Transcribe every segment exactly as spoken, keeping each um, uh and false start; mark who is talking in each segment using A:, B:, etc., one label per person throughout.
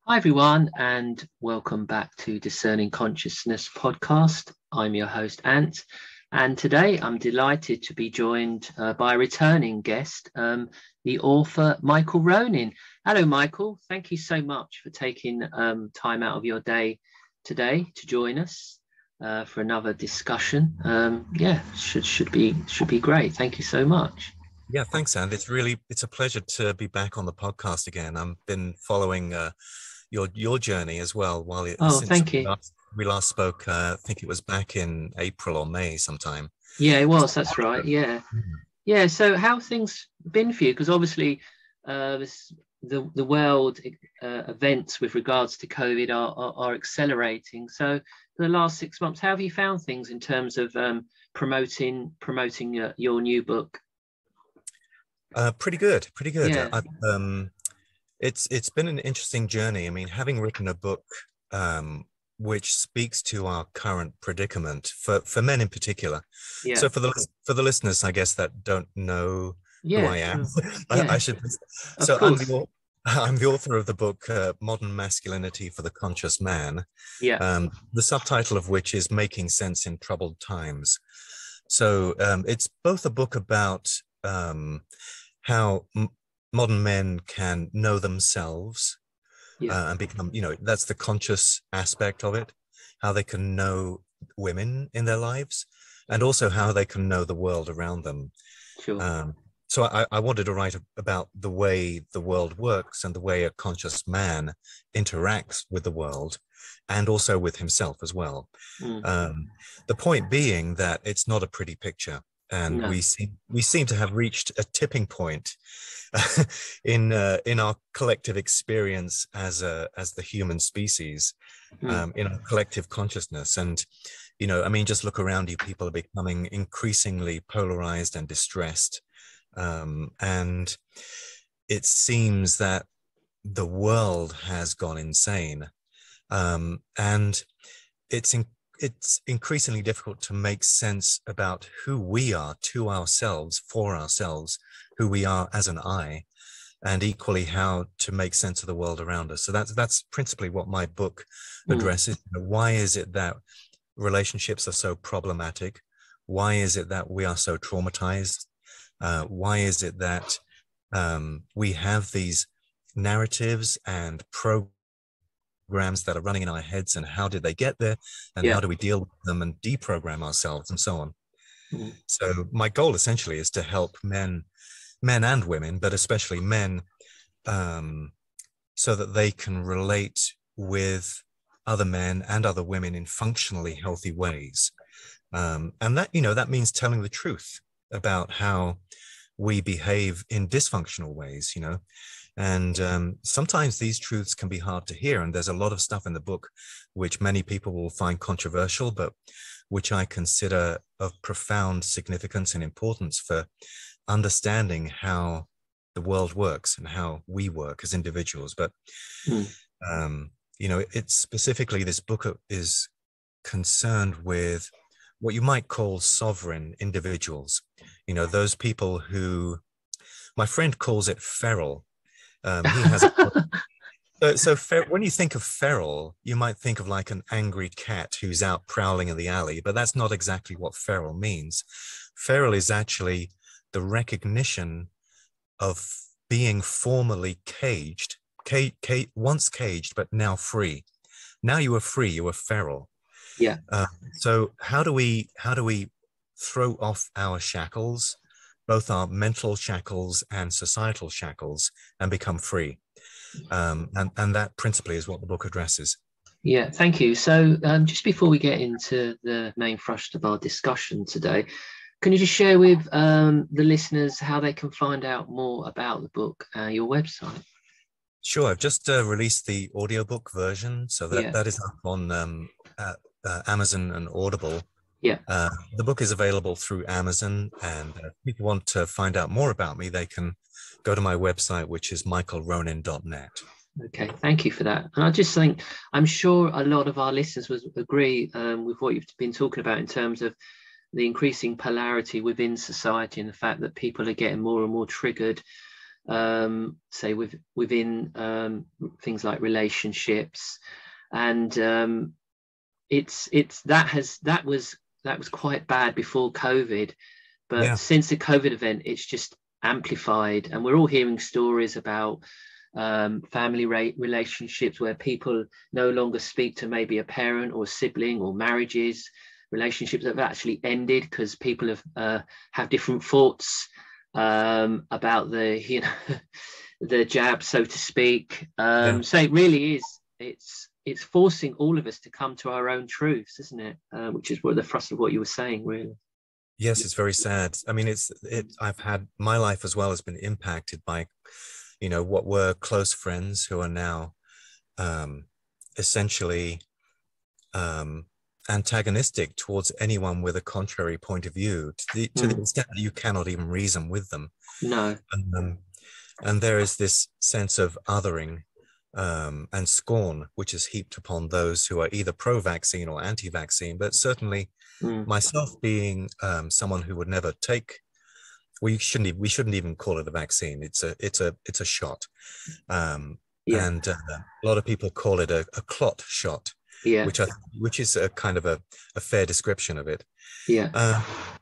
A: Hi, everyone, and welcome back to Discerning Consciousness podcast. I'm your host, Ant, and today I'm delighted to be joined uh, by a returning guest, um, the author Michael Ronin. Hello, Michael. Thank you so much for taking um, time out of your day today to join us uh, for another discussion. Um, yeah, should should be should be great. Thank you so much.
B: Yeah, thanks, and it's really it's a pleasure to be back on the podcast again. I've been following uh, your your journey as well while it,
A: Oh,
B: since
A: thank
B: we
A: you.
B: last, we last spoke. Uh, I think it was back in April or May sometime.
A: Yeah, it was. That's right. Yeah.
B: Mhm.
A: Yeah, so how have things been for you? Because obviously, uh, this, the the world uh, events with regards to COVID are, are are accelerating. So, for the last six months, how have you found things in terms of um, promoting promoting uh, your new book?
B: Uh, pretty good, pretty good.
A: Yeah,
B: I, um, it's it's been an interesting journey. I mean, having written a book um, which speaks to our current predicament for for men in particular.
A: yeah,
B: So for the for the listeners, I guess that don't know who
A: yeah,
B: I am,
A: sure.
B: I, I
A: Yeah,
B: should.
A: of
B: So I'm the
A: course.
B: au- I'm the author of the book uh, Modern Masculinity for the Conscious Man.
A: Yeah,
B: Um, the subtitle of which is Making Sense in Troubled Times. So um, it's both a book about um, how m- modern men can know themselves
A: yeah,
B: uh, and become, you know, that's the conscious aspect of it, how they can know women in their lives, and
A: yeah,
B: also how they can know the world around them.
A: sure.
B: Um, so I, I wanted to write about the way the world works and the way a conscious man interacts with the world and also with himself as well.
A: Mm,
B: Um, the point being that it's not a pretty picture, and
A: no.
B: we seem we seem to have reached a tipping point in uh, in our collective experience as a as the human species,
A: Mm,
B: um, in our collective consciousness. And you know, I mean, just look around you. People are becoming increasingly polarized and distressed, um, and it seems that the world has gone insane. Um, and it's in, it's increasingly difficult to make sense about who we are to ourselves, for ourselves, who we are as an I, and equally how to make sense of the world around us. So that's that's principally what my book
A: mm,
B: addresses. You know, why is it that relationships are so problematic? Why is it that we are so traumatized? Uh, why is it that um, we have these narratives and programs that are running in our heads, and how did they get there, and how
A: yeah.
B: do we deal with them and deprogram ourselves and so on?
A: Mm,
B: So my goal essentially is to help men, men and women, but especially men, um, so that they can relate with other men and other women in functionally healthy ways. Um, and that, you know, that means telling the truth about how we behave in dysfunctional ways, you know. And um, sometimes these truths can be hard to hear. And there's a lot of stuff in the book which many people will find controversial, but which I consider of profound significance and importance for understanding how the world works and how we work as individuals. But,
A: mm,
B: um, you know, it's specifically this book is concerned with what you might call sovereign individuals, you know, those people who my friend calls it feral. Um, he has a so, so fer- when you think of feral, you might think of like an angry cat who's out prowling in the alley, but that's not exactly what feral means. Feral is actually the recognition of being formerly caged, ca- ca- once caged, but now free. Now you are free, you are feral.
A: yeah.
B: Uh, so how do we how do we throw off our shackles, both our mental shackles and societal shackles, and become free? Um, and and that principally is what the book addresses.
A: Yeah, thank you. So, um, just before we get into the main thrust of our discussion today, can you just share with um, the listeners how they can find out more about the book, uh, your website?
B: Sure, I've just uh, released the audiobook version, so that
A: Yeah,
B: that is up on um, uh, uh, Amazon and Audible.
A: yeah.
B: Uh, the book is available through Amazon, and uh, if people want to find out more about me, they can go to my website, which is michael ronin dot net.
A: Okay, thank you for that. And I just think I'm sure a lot of our listeners would agree um, with what you've been talking about in terms of the increasing polarity within society and the fact that people are getting more and more triggered um, say with, within um, things like relationships, and um, it's it's that has that was that was quite bad before COVID, but
B: Yeah.
A: since the COVID event, it's just amplified, and we're all hearing stories about um, family rate relationships where people no longer speak to maybe a parent or sibling, or marriages, relationships that have actually ended because people have uh, have different thoughts um, about the you know the jab, so to speak.
B: Yeah.
A: Um, so it really is. It's it's forcing all of us to come to our own truths, isn't it? Uh, which is what the thrust of what you were saying, really.
B: Yes, it's very sad. I mean, it's it. I've had my life as well has been impacted by, you know, what were close friends who are now um, essentially um, antagonistic towards anyone with a contrary point of view, to the to the
A: Mm.
B: extent that you cannot even reason with them.
A: No.
B: Um, and there is this sense of othering um, and scorn, which is heaped upon those who are either pro-vaccine or anti-vaccine. But certainly,
A: Mm.
B: myself being um, someone who would never take, we shouldn't even, we shouldn't even call it a vaccine. It's a it's a it's a shot, um,
A: Yeah.
B: and uh, a lot of people call it a, a clot shot,
A: Yeah.
B: which I which is a kind of a, a fair description of it.
A: Yeah.
B: Uh,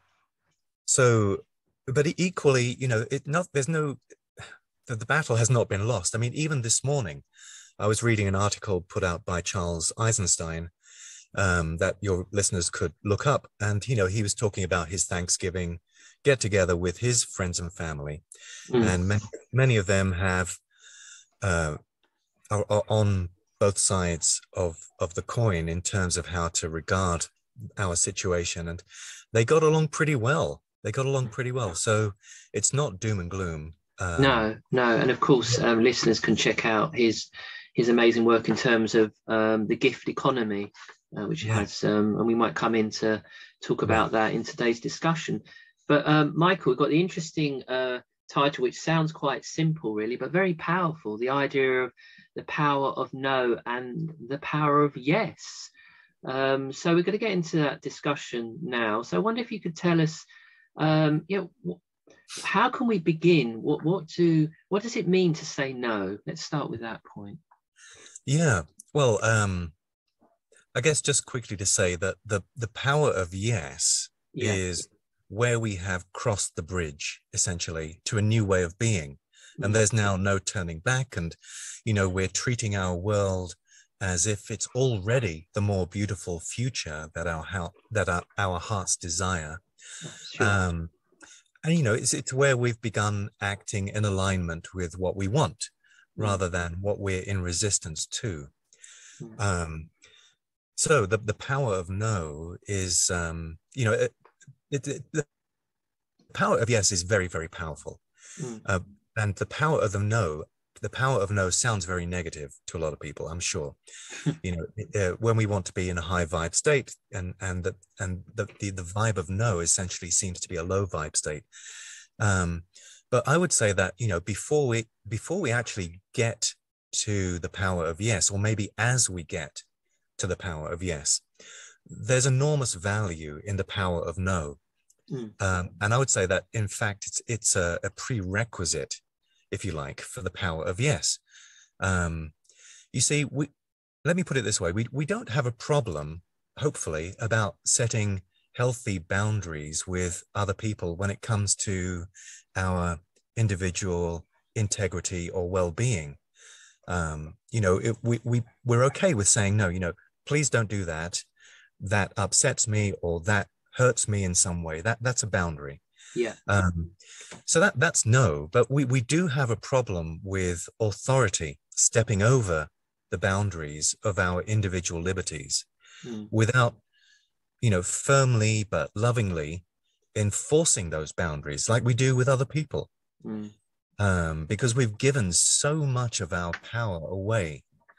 B: so, but equally, you know, it not there's no the, the battle has not been lost. I mean, even this morning, I was reading an article put out by Charles Eisenstein um, that your listeners could look up. And, you know, he was talking about his Thanksgiving get together with his friends and family.
A: Mm.
B: And many, many of them have uh, are, are on both sides of, of the coin in terms of how to regard our situation. And they got along pretty well. They got along pretty well. So it's not doom and gloom. Um,
A: no, no, and of course, um, listeners can check out his his amazing work in terms of um, the gift economy, uh, which
B: yeah.
A: has, um, and we might come in to talk about
B: yeah.
A: that in today's discussion. But um, Michael, we've got the interesting uh, title, which sounds quite simple, really, but very powerful. The idea of the power of no and the power of yes. Um, so we're going to get into that discussion now. So I wonder if you could tell us, um, you know, how can we begin? What what do what does it mean to say no? Let's start with that point.
B: Yeah. Well, um, I guess just quickly to say that the the power of yes
A: Yeah.
B: is where we have crossed the bridge essentially to a new way of being, and
A: Mm.
B: there's now no turning back. And you know, we're treating our world as if it's already the more beautiful future that our how that our, our hearts desire.
A: Sure.
B: Um, and you know, it's it's where we've begun acting in alignment with what we want,
A: Mm.
B: rather than what we're in resistance to.
A: Mm.
B: Um, so the the power of no is, um, you know, it, it, it, the power of yes is very, very powerful.
A: Mm.
B: Uh, and the power of the no, the power of no sounds very negative to a lot of people, I'm sure. You know, uh, when we want to be in a high vibe state, and and the and the, the the vibe of no essentially seems to be a low vibe state. Um, but I would say that, you know, before we before we actually get to the power of yes, or maybe as we get to the power of yes, there's enormous value in the power of no.
A: Mm.
B: Um, and I would say that, in fact, it's it's a, a prerequisite, if you like, for the power of yes. Um, you see, we let me put it this way: we we don't have a problem, hopefully, about setting healthy boundaries with other people when it comes to our individual integrity or well-being. Um, you know, it, we we we're okay with saying no. You know, please don't do that. That upsets me, or that hurts me in some way. That that's a boundary.
A: Yeah.
B: Um, so that that's no. But we we do have a problem with authority stepping over the boundaries of our individual liberties
A: Mm.
B: without, you know, firmly but lovingly enforcing those boundaries like we do with other people.
A: Mm.
B: Um, because we've given so much of our power away.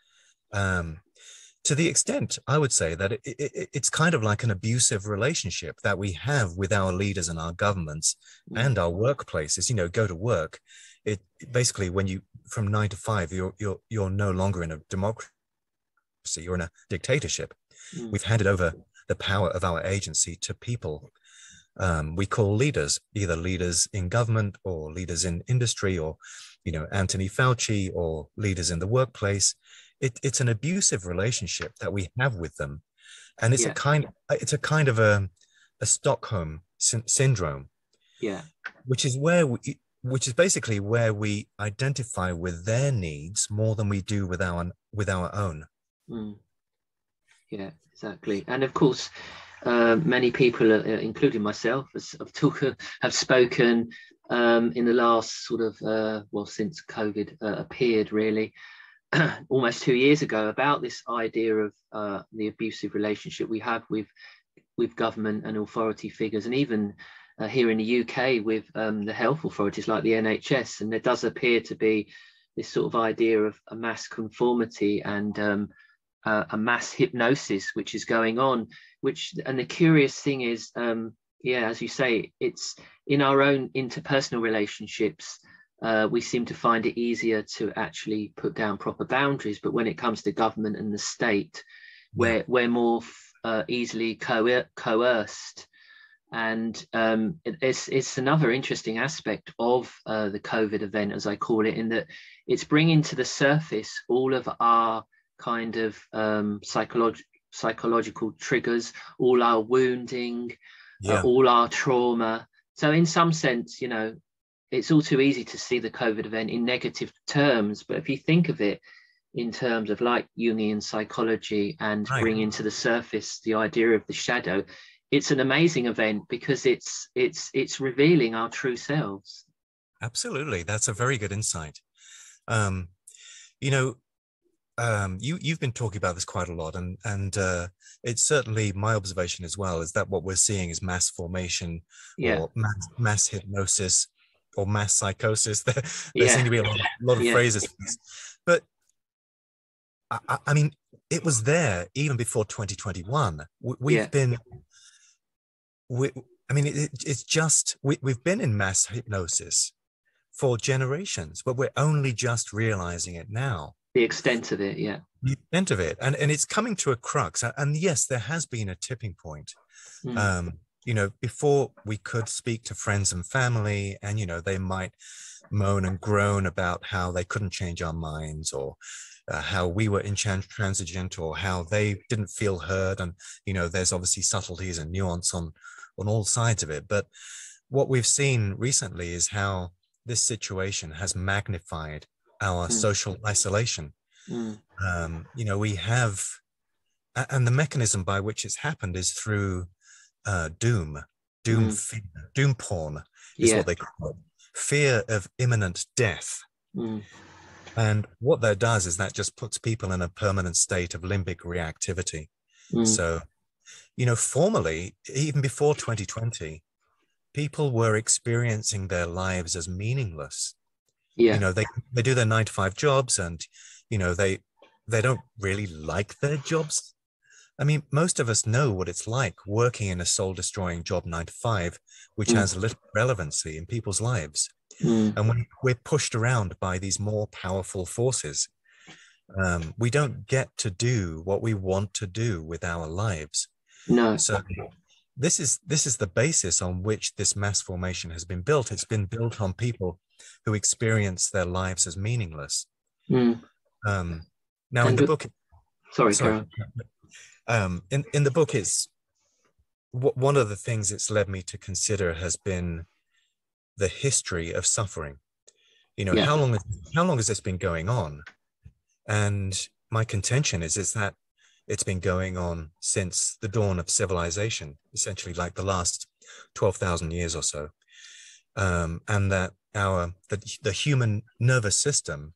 B: Um, to the extent, I would say, that it, it, it's kind of like an abusive relationship that we have with our leaders and our governments
A: Mm.
B: and our workplaces. You know, go to work. It basically, when you from nine to five, you're you're you're no longer in a democracy. You're in a dictatorship.
A: Mm.
B: We've handed over the power of our agency to people um, we call leaders, either leaders in government or leaders in industry or you know, Anthony Fauci or leaders in the workplace. It, it's an abusive relationship that we have with them. And it's
A: Yeah.
B: a kind, it's a kind of a, a Stockholm sy- syndrome,
A: Yeah.
B: which is where we, which is basically where we identify with their needs more than we do with our, with our own.
A: Mm. Yeah, exactly. And of course, uh, many people, uh, including myself, have, talk, have spoken um, in the last sort of, uh, well, since COVID uh, appeared, really, almost two years ago, about this idea of uh, the abusive relationship we have with with government and authority figures, and even uh, here in the U K with um, the health authorities like the N H S. And there does appear to be this sort of idea of a mass conformity and um, uh, a mass hypnosis which is going on. Which, and the curious thing is, um, yeah, as you say, it's in our own interpersonal relationships. Uh, we seem to find it easier to actually put down proper boundaries, but when it comes to government and the state, we're, yeah. we're more uh, easily coer- coerced. And um, it, it's, it's another interesting aspect of uh, the COVID event, as I call it, in that it's bringing to the surface all of our kind of um, psycholog- psychological triggers, all our wounding, yeah. uh, all our trauma. So in some sense, you know, it's all too easy to see the COVID event in negative terms, but if you think of it in terms of like Jungian psychology and
B: right.
A: bringing to the surface the idea of the shadow, it's an amazing event because it's it's it's revealing our true selves.
B: Absolutely, that's a very good insight. Um, you know, um, you you've been talking about this quite a lot, and and uh, it's certainly my observation as well. Is that what we're seeing is mass formation
A: yeah.
B: or mass, mass hypnosis? Or mass psychosis. There, there
A: yeah.
B: seem to be a lot, a lot of
A: yeah.
B: phrases for this. But I, I mean, it was there even before twenty twenty-one. We, we've yeah. been, we, I mean, it, it's just, we, we've been in mass hypnosis for generations, but we're only just realizing it now.
A: The extent of it, yeah.
B: The extent of it. And, and it's coming to a crux. And yes, there has been a tipping point. Mm. Um, you know, before we could speak to friends and family and, you know, they might moan and groan about how they couldn't change our minds or uh, how we were intransigent or how they didn't feel heard. And, you know, there's obviously subtleties and nuance on, on all sides of it. But what we've seen recently is how this situation has magnified our mm. social isolation. Mm. Um, you know, we have, and the mechanism by which it's happened is through Uh, doom, doom, mm. fear, doom porn is yeah. what they call it. Fear of imminent death. Mm. And what that does is that just puts people in a permanent state of limbic reactivity. Mm. So, you know, formerly, even before twenty twenty, people were experiencing their lives as meaningless. Yeah. You know, they, they do their nine to five jobs and, you know, they, they don't really like their jobs. I mean, most of us know what it's like working in a soul-destroying job nine to five, which mm. has little relevancy in people's lives. Mm. And when we're pushed around by these more powerful forces, um, we don't get to do what we want to do with our lives.
A: No.
B: So this is this is the basis on which this mass formation has been built. It's been built on people who experience their lives as meaningless. Mm. Um, now, and in the book...
A: Sorry, sorry.
B: Um, in, in the book, it's w- one of the things it's led me to consider has been the history of suffering. You know, yeah. how long has, how long has this been going on? And my contention is, is that it's been going on since the dawn of civilization, essentially like the last twelve thousand years or so. Um, and that our the, the human nervous system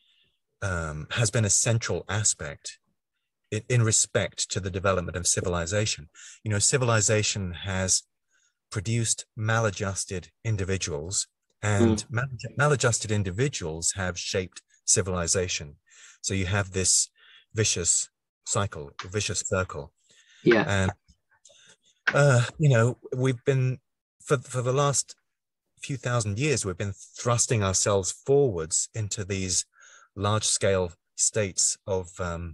B: um, has been a central aspect in respect to the development of civilization. You know, civilization has produced maladjusted individuals, and mm. mal- maladjusted individuals have shaped civilization. So you have this vicious cycle, vicious circle.
A: Yeah.
B: And, uh, you know, we've been, for, for the last few thousand years, we've been thrusting ourselves forwards into these large-scale states of um,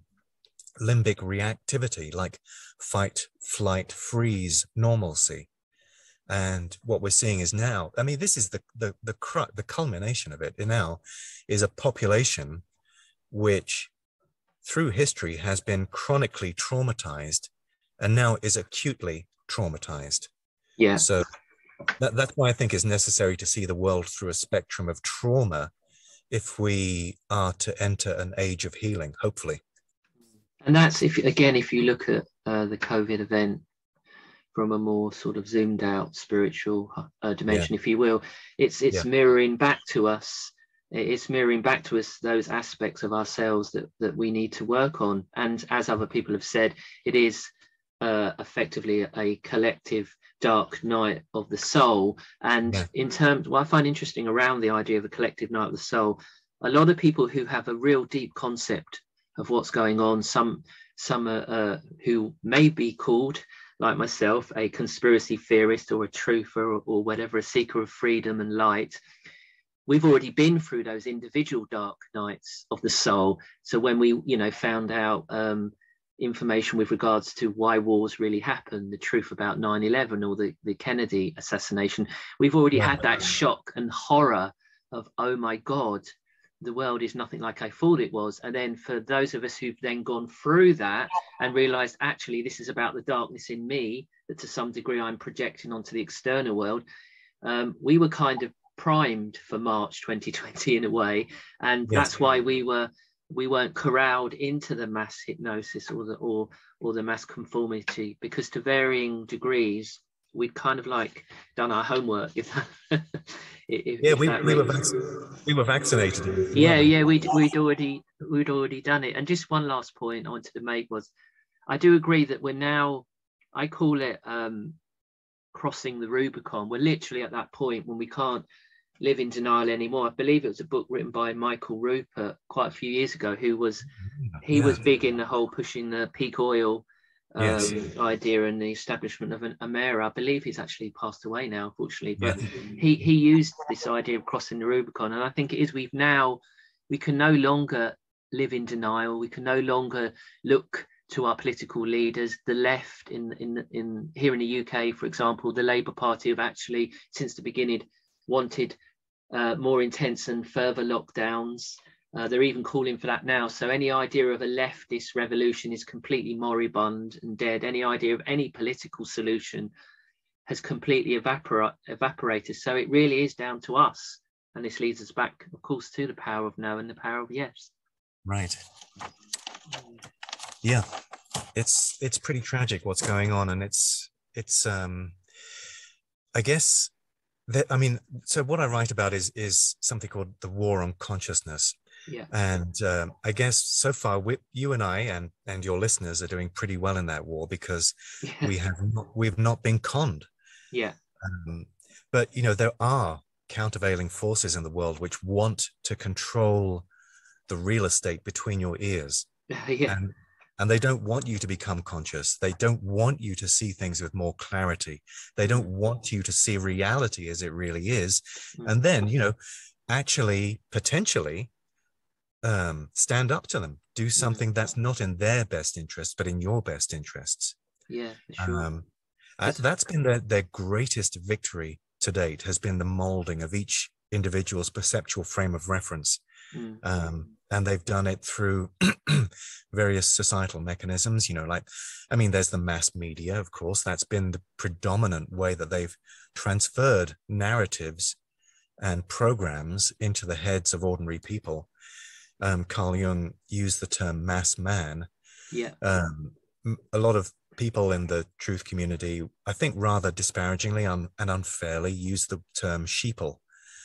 B: limbic reactivity, like fight, flight, freeze, normalcy. And what we're seeing is now, I mean, this is the the the, cru- the culmination of it now, is a population which through history has been chronically traumatized and now is acutely traumatized.
A: Yeah.
B: So that, that's why I think it's necessary to see the world through a spectrum of trauma if we are to enter an age of healing, hopefully.
A: And that's, if again, if you look at uh, the COVID event from a more sort of zoomed out spiritual uh, dimension, yeah. if you will, it's it's yeah. mirroring back to us. It's mirroring back to us those aspects of ourselves that that we need to work on. And as other people have said, it is uh, effectively a collective dark night of the soul. And yeah. in terms, what I find interesting around the idea of a collective night of the soul, a lot of people who have a real deep concept of what's going on, some some uh, uh, who may be called, like myself, a conspiracy theorist or a truther or, or whatever, a seeker of freedom and light. We've already been through those individual dark nights of the soul. So when we, you know, found out um, information with regards to why wars really happen, the truth about nine eleven or the, the Kennedy assassination, we've already had that shock and horror of, oh my God, the world is nothing like I thought it was. And then for those of us who've then gone through that and realized, actually, this is about the darkness in me that to some degree I'm projecting onto the external world, um, we were kind of primed for March twenty twenty in a way. And yes. that's why we were we weren't corralled into the mass hypnosis or the or or the mass conformity, because to varying degrees we'd kind of like done our homework. If that, if,
B: yeah,
A: if
B: we,
A: that
B: we,
A: really...
B: were vac- we were vaccinated.
A: Yeah, yeah, we'd we'd already we'd already done it. And just one last point I wanted to make was, I do agree that we're now, I call it um, crossing the Rubicon. We're literally at that point when we can't live in denial anymore. I believe it was a book written by Michael Rupert quite a few years ago, who was he yeah. was big in the whole pushing the peak oil um, yes. idea and the establishment of an Amera. I believe he's actually passed away now, unfortunately, but yeah. he he used this idea of crossing the Rubicon, and I think it is we've now we can no longer live in denial. We can no longer look to our political leaders. The left in in in here in the U K, for example, the Labour Party have actually since the beginning wanted uh, more intense and further lockdowns. Uh, they're even calling for that now. So any idea of a leftist revolution is completely moribund and dead. Any idea of any political solution has completely evapor- evaporated. So it really is down to us. And this leads us back, of course, to the power of no and the power of yes.
B: Right. Yeah, it's it's pretty tragic what's going on, and it's it's um, I guess that I mean, so what I write about is is something called the war on consciousness.
A: Yeah.
B: And um, I guess so far, we, you and I and and your listeners are doing pretty well in that war, because
A: yeah.
B: we have not, we've not been conned.
A: Yeah.
B: Um, but you know, there are countervailing forces in the world which want to control the real estate between your ears.
A: yeah.
B: And and they don't want you to become conscious. They don't want you to see things with more clarity. They don't want you to see reality as it really is. Mm. And then, you know, actually, potentially, um, stand up to them. Do something mm. that's not in their best interests, but in your best interests.
A: Yeah, for sure.
B: Um, that's been their, their greatest victory to date, has been the molding of each individual's perceptual frame of reference.
A: Mm.
B: Um, and they've done it through various societal mechanisms, you know, like, I mean, there's the mass media, of course. That's been the predominant way that they've transferred narratives and programs into the heads of ordinary people. Um, Carl Jung used the term mass man.
A: Yeah.
B: Um, a lot of people in the truth community, I think rather disparagingly un- and unfairly, use the term sheeple,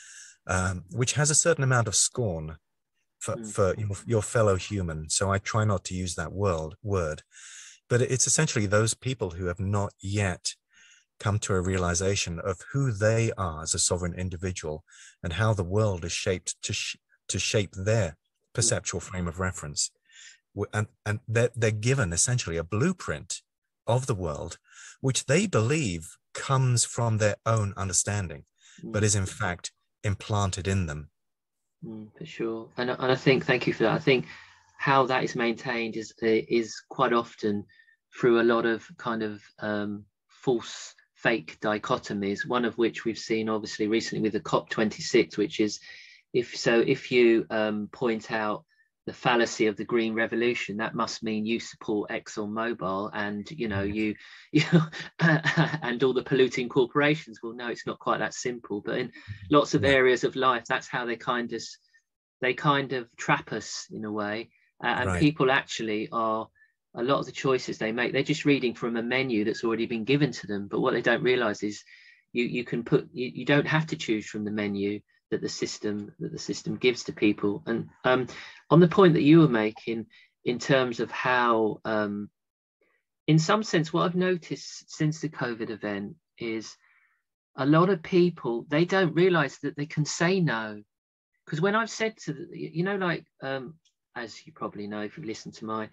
B: um, which has a certain amount of scorn for, mm. for your, your fellow human. So I try not to use that word, word. But it's essentially those people who have not yet come to a realization of who they are as a sovereign individual and how the world is shaped to, sh- to shape their perceptual frame of reference. And, and they're, they're given essentially a blueprint of the world, which they believe comes from their own understanding, mm. but is in fact implanted in them.
A: Mm, for sure. And, and I think, thank you for that. I think how that is maintained is is quite often through a lot of kind of um, false fake dichotomies, one of which we've seen obviously recently with the COP twenty-six, which is if so if you um, point out the fallacy of the green revolution, that must mean you support ExxonMobil and you know you, you know, and all the polluting corporations. Well, no, it's not quite that simple. But in lots of areas of life, that's how they kind of they kind of trap us in a way. Uh, and
B: Right.
A: people actually are, a lot of the choices they make, they're just reading from a menu that's already been given to them. But what they don't realize is you you can put you, you don't have to choose from the menu that the system that the system gives to people. And um, on the point that you were making in terms of how, um, in some sense, what I've noticed since the COVID event is a lot of people, they don't realize that they can say no. Because when I've said to, the, you know, like, um, as you probably know, if you've listened to my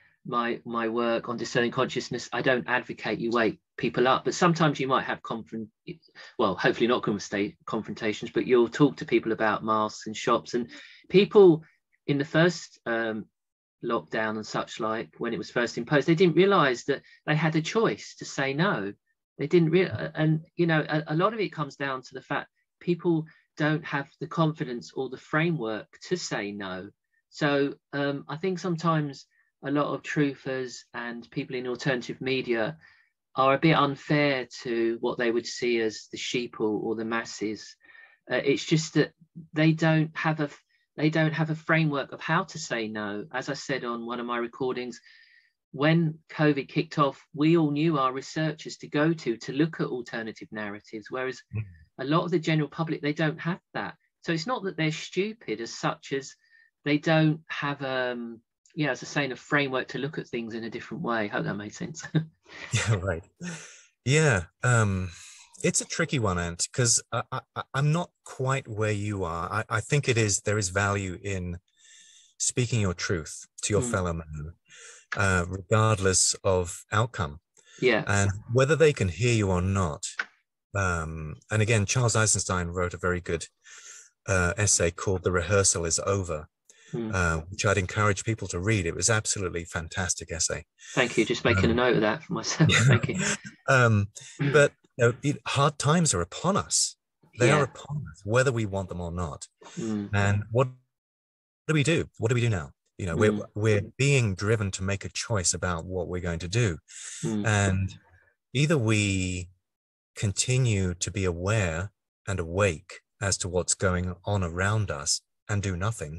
A: my my work on discerning consciousness, I don't advocate you wake people up, but sometimes you might have confront well hopefully not confrontations, but you'll talk to people about masks and shops, and people in the first um lockdown and such, like when it was first imposed, they didn't realize that they had a choice to say no. They didn't realize, and you know a, a lot of it comes down to the fact people don't have the confidence or the framework to say no. So um I think sometimes a lot of truthers and people in alternative media are a bit unfair to what they would see as the sheeple or the masses. Uh, it's just that they don't have a they don't have a framework of how to say no. As I said on one of my recordings, when COVID kicked off, we all knew our researchers to go to to look at alternative narratives, whereas a lot of the general public, they don't have that. So it's not that they're stupid as such as they don't have um yeah, as I say, a framework to look at things in a different way. Hope that made sense.
B: Yeah, right. Yeah, um, it's a tricky one, Ant, because I, I, I'm not quite where you are. I, I think it is there is value in speaking your truth to your mm. fellow man, uh, regardless of outcome.
A: Yeah.
B: And whether they can hear you or not. Um, and again, Charles Eisenstein wrote a very good uh, essay called "The Rehearsal is Over." Uh, which I'd encourage people to read. It was absolutely fantastic essay.
A: Thank you. Just making um, a note of that for myself. Yeah. Thank you.
B: Um, but you know, it, hard times are upon us. They yeah. are upon us, whether we want them or not. Mm. And what do we do? What do we do now? You know, mm. we're we're being driven to make a choice about what we're going to do, mm. and either we continue to be aware and awake as to what's going on around us and do nothing,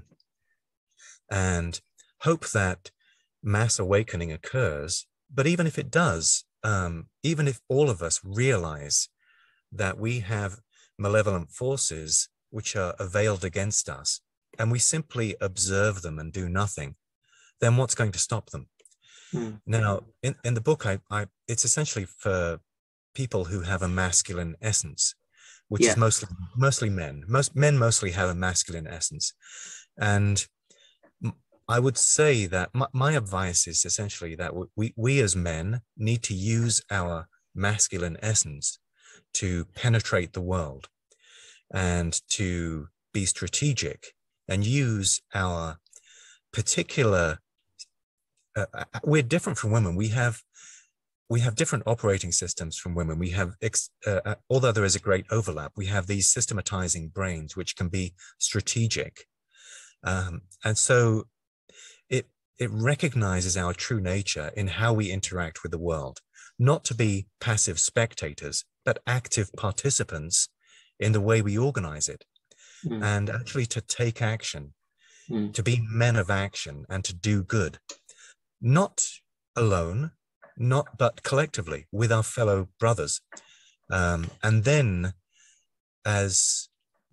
B: and hope that mass awakening occurs. But even if it does, um, even if all of us realize that we have malevolent forces which are availed against us, and we simply observe them and do nothing, then what's going to stop them? Mm. Now, in, in the book, I, I, it's essentially for people who have a masculine essence, which yeah. is mostly mostly men. Most men mostly have a masculine essence. And I would say that my, my advice is essentially that we, we as men need to use our masculine essence to penetrate the world and to be strategic and use our particular, uh, we're different from women. We have, we have different operating systems from women. We have, ex, uh, although there is a great overlap, we have these systematizing brains, which can be strategic. Um, and so it, it recognizes our true nature in how we interact with the world, not to be passive spectators, but active participants in the way we organize it. Mm. And actually to take action, mm. to be men of action and to do good, not alone, not but collectively with our fellow brothers. Um, and then as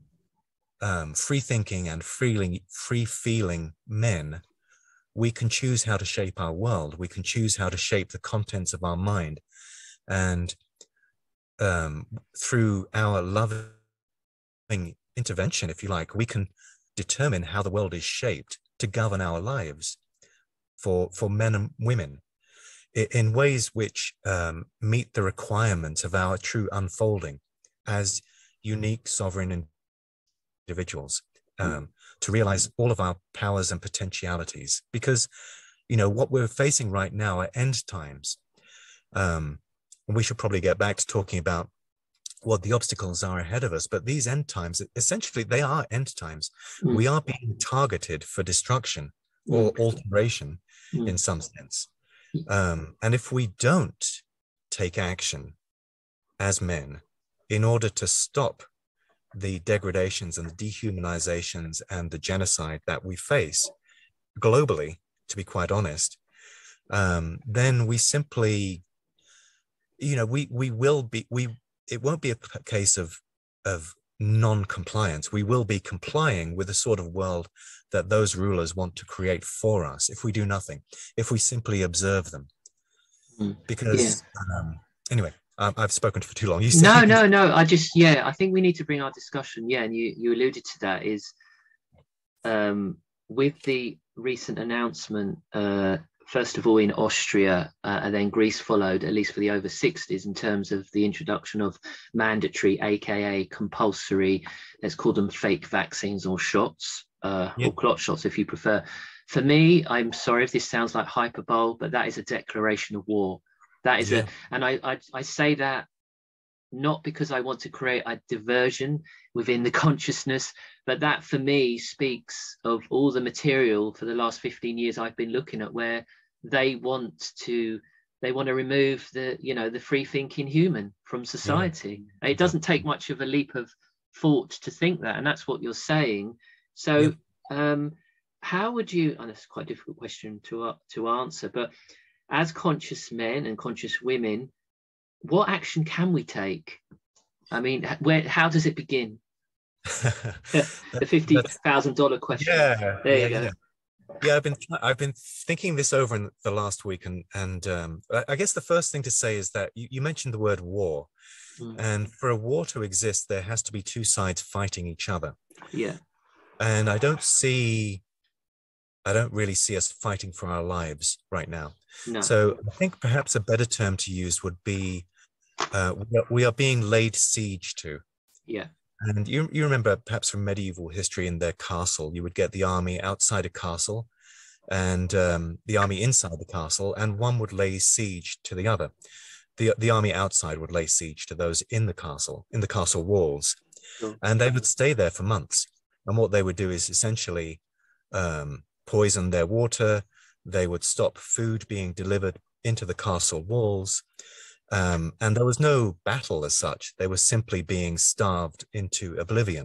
B: um, free-thinking and freely, free-feeling men, we can choose how to shape our world. We can choose how to shape the contents of our mind. And um, through our loving intervention, if you like, we can determine how the world is shaped to govern our lives for, for men and women in ways which um, meet the requirements of our true unfolding as unique sovereign individuals, um, to realize all of our powers and potentialities. Because, you know, what we're facing right now are end times. Um, and we should probably get back to talking about what the obstacles are ahead of us. But these end times, essentially, they are end times. Mm. We are being targeted for destruction or mm. alteration mm. in some sense. Um, and if we don't take action as men in order to stop the degradations and the dehumanizations and the genocide that we face globally, to be quite honest, um, then we simply, you know, we we will be, we it won't be a case of, of non-compliance. We will be complying with the sort of world that those rulers want to create for us if we do nothing, if we simply observe them. Mm. Because, yeah. um, anyway, I've spoken for too long. You
A: no, no, no. I just, yeah, I think we need to bring our discussion. Yeah, and you, you alluded to that is um, with the recent announcement, uh, first of all in Austria, uh, and then Greece followed, at least for the over sixties, in terms of the introduction of mandatory, aka compulsory, let's call them fake vaccines or shots, uh, yeah. or clot shots if you prefer. For me, I'm sorry if this sounds like hyperbole, but that is a declaration of war. That is yeah. a, and I, I I say that not because I want to create a diversion within the consciousness, but that for me speaks of all the material for the last fifteen years I've been looking at, where they want to they want to remove the, you know, the free thinking human from society. Yeah. It doesn't take much of a leap of thought to think that, and that's what you're saying. So yeah. um, how would you, and it's quite a difficult question to uh, to answer, but as conscious men and conscious women, what action can we take? I mean, where, how does it begin? The fifty thousand dollar question.
B: Yeah,
A: there
B: yeah,
A: you go.
B: Yeah. yeah, I've been I've been thinking this over in the last week, and and um, I guess the first thing to say is that you, you mentioned the word war, mm. and for a war to exist, there has to be two sides fighting each other.
A: Yeah,
B: and I don't see. I don't really see us fighting for our lives right now.
A: No.
B: So I think perhaps a better term to use would be uh, we, are, we are being laid siege to.
A: Yeah.
B: And you, you remember perhaps from medieval history in their castle, you would get the army outside a castle and um, the army inside the castle, and one would lay siege to the other. The, the army outside would lay siege to those in the castle, in the castle walls. Sure. And they would stay there for months. And what they would do is essentially um, poison their water. They would stop food being delivered into the castle walls. Um, and there was no battle as such. They were simply being starved into oblivion.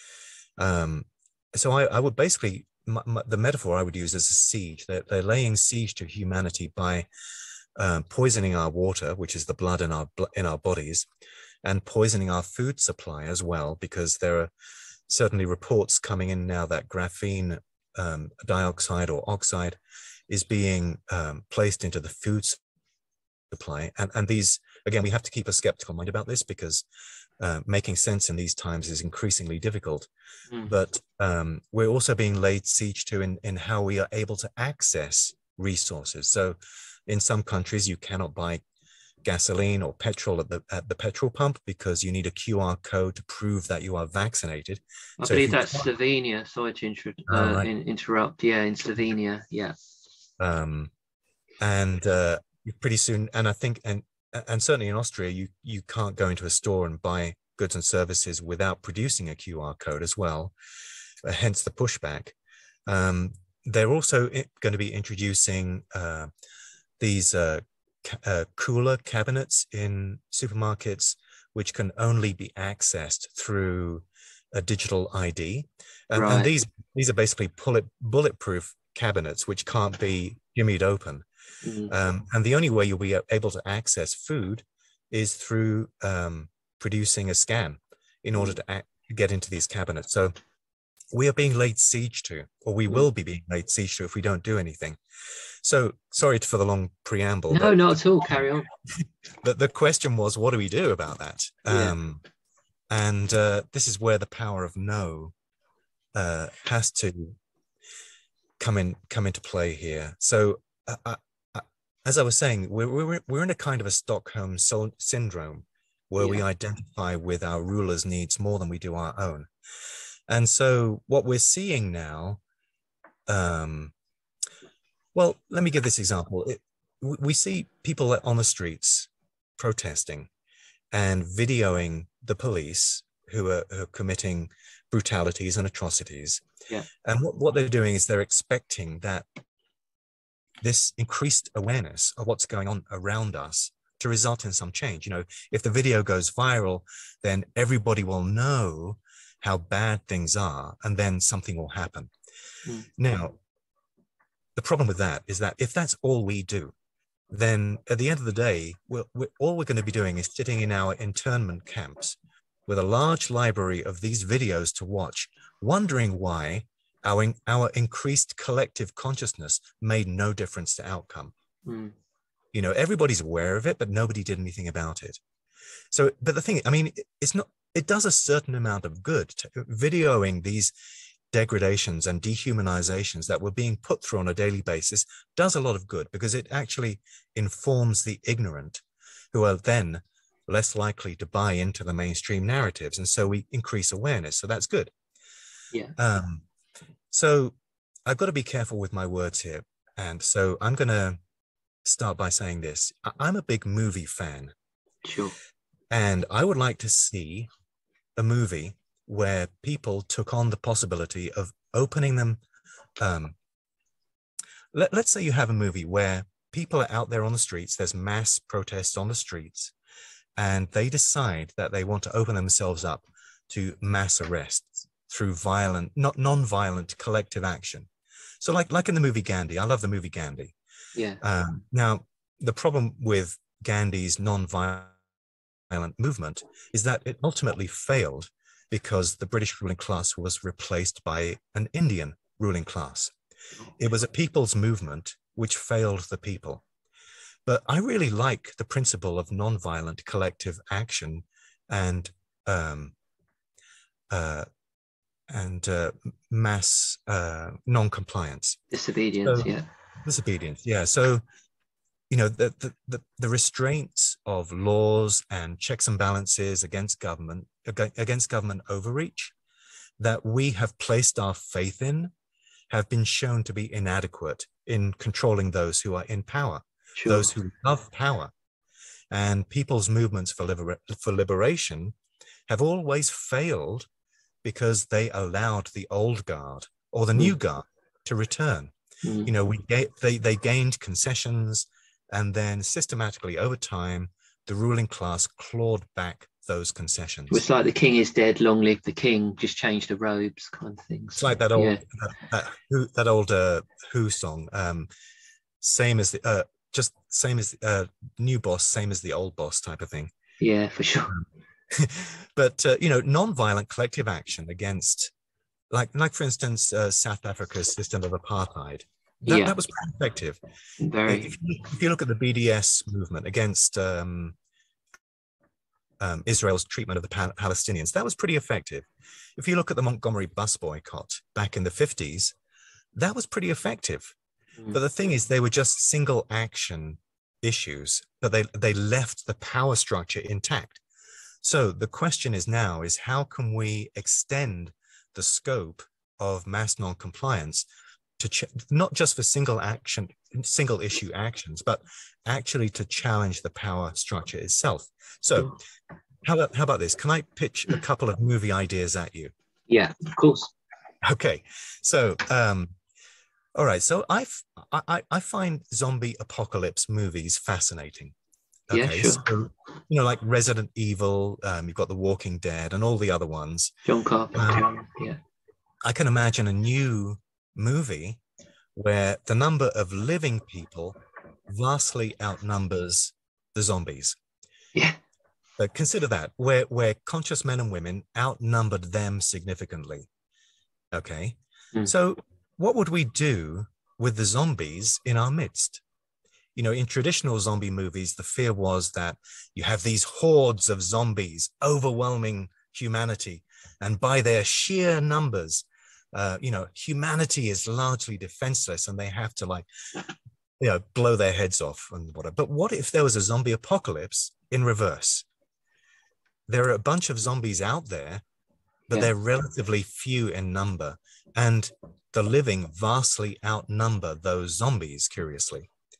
B: Um, so I, I would basically, my, my, the metaphor I would use is a siege. They're, they're laying siege to humanity by um, poisoning our water, which is the blood in our, in our bodies, and poisoning our food supply as well, because there are certainly reports coming in now that graphene um, dioxide or oxide is being um, placed into the food supply. And, and these, again, we have to keep a skeptical mind about this, because uh, making sense in these times is increasingly difficult. Mm. But um, we're also being laid siege to in, in how we are able to access resources. So in some countries, you cannot buy gasoline or petrol at the at the petrol pump because you need a Q R code to prove that you are vaccinated.
A: I so believe that's Slovenia. Sorry to inter uh, oh, right. in, interrupt. Yeah, in Slovenia. Yeah.
B: Um, and uh, pretty soon, and I think, and and certainly in Austria, you you can't go into a store and buy goods and services without producing a Q R code as well. Uh, hence the pushback. Um, they're also going to be introducing uh, these. Uh, Uh, cooler cabinets in supermarkets, which can only be accessed through a digital I D. And, right. and these these are basically bullet, bulletproof cabinets, which can't be jimmied open. Mm. Um, and the only way you'll be able to access food is through um, producing a scan in order to act, get into these cabinets. So we are being laid siege to, or we mm. will be being laid siege to if we don't do anything. So sorry for the long preamble.
A: No, not at all. Carry on.
B: The, the question was, what do we do about that?
A: Yeah.
B: Um, and uh, this is where the power of no uh, has to come in, come into play here. So uh, uh, as I was saying, we're, we're, we're in a kind of a Stockholm syndrome where yeah. we identify with our rulers' needs more than we do our own. And so what we're seeing now, um, well, let me give this example. It, we see people on the streets protesting and videoing the police who are, who are committing brutalities and atrocities.
A: Yeah.
B: And what, what they're doing is they're expecting that this increased awareness of what's going on around us to result in some change. You know, if the video goes viral, then everybody will know how bad things are, and then something will happen. Mm. Now, the problem with that is that if that's all we do, then at the end of the day, we're, we're, all we're going to be doing is sitting in our internment camps with a large library of these videos to watch, wondering why our, our increased collective consciousness made no difference to outcome. Mm. You know, everybody's aware of it, but nobody did anything about it. So, but the thing, I mean, it's not, it does a certain amount of good. To, videoing these degradations and dehumanizations that we're being put through on a daily basis does a lot of good, because it actually informs the ignorant, who are then less likely to buy into the mainstream narratives. And so we increase awareness. So that's good.
A: Yeah.
B: Um, so I've got to be careful with my words here. And so I'm going to start by saying this. I'm a big movie fan.
A: Sure.
B: And I would like to see a movie where people took on the possibility of opening them. Um, let, let's say you have a movie where people are out there on the streets, there's mass protests on the streets, and they decide that they want to open themselves up to mass arrests through violent, not non-violent collective action. So like, like in the movie Gandhi, I love the movie Gandhi.
A: Yeah.
B: Um, now, the problem with Gandhi's non-violent movement is that it ultimately failed because the British ruling class was replaced by an Indian ruling class. It was a people's movement which failed the people. But I really like the principle of non-violent collective action and um, uh, and uh, mass uh, non-compliance.
A: Disobedience,
B: so,
A: yeah.
B: Disobedience, yeah. So, you know, the, the, the, the restraints of laws and checks and balances against government, against government overreach that we have placed our faith in have been shown to be inadequate in controlling those who are in power,
A: sure.
B: Those who love power. And people's movements for, liber for liberation have always failed because they allowed the old guard or the mm. new guard to return. Mm. You know, we they, they gained concessions, and then systematically over time, the ruling class clawed back those concessions.
A: It's like the king is dead, long live the king, just change the robes kind of thing.
B: It's like that old, yeah. that, that, who, that old uh, Who song, um, same as the, uh, just same as uh, new boss, same as the old boss type of thing.
A: Yeah, for sure.
B: But, uh, you know, non-violent collective action against, like, like for instance, uh, South Africa's system of apartheid, that,
A: yeah.
B: that was pretty effective.
A: Very.
B: If you, if you look at the B D S movement against um, um, Israel's treatment of the Pal Palestinians, that was pretty effective. If you look at the Montgomery bus boycott back in the fifties, that was pretty effective. Mm. But the thing is, they were just single action issues, but they, they left the power structure intact. So the question is now is how can we extend the scope of mass non-compliance to ch not just for single action, single issue actions, but actually to challenge the power structure itself. So how about, how about this? Can I pitch a couple of movie ideas at you?
A: Yeah, of course.
B: Okay. So, um, all right. So I've, I, I find zombie apocalypse movies fascinating. Okay,
A: yeah, sure.
B: So, you know, like Resident Evil, um, you've got The Walking Dead and all the other ones.
A: John Carpenter, um, yeah.
B: I can imagine a new movie where the number of living people vastly outnumbers the zombies.
A: Yeah.
B: But consider that, where, where conscious men and women outnumbered them significantly. Okay, mm. So what would we do with the zombies in our midst? You know, in traditional zombie movies, the fear was that you have these hordes of zombies overwhelming humanity. And by their sheer numbers, uh, you know, humanity is largely defenseless and they have to like, you know, blow their heads off and whatever. But what if there was a zombie apocalypse in reverse? There are a bunch of zombies out there, but yeah. they're relatively few in number. And the living vastly outnumber those zombies, curiously.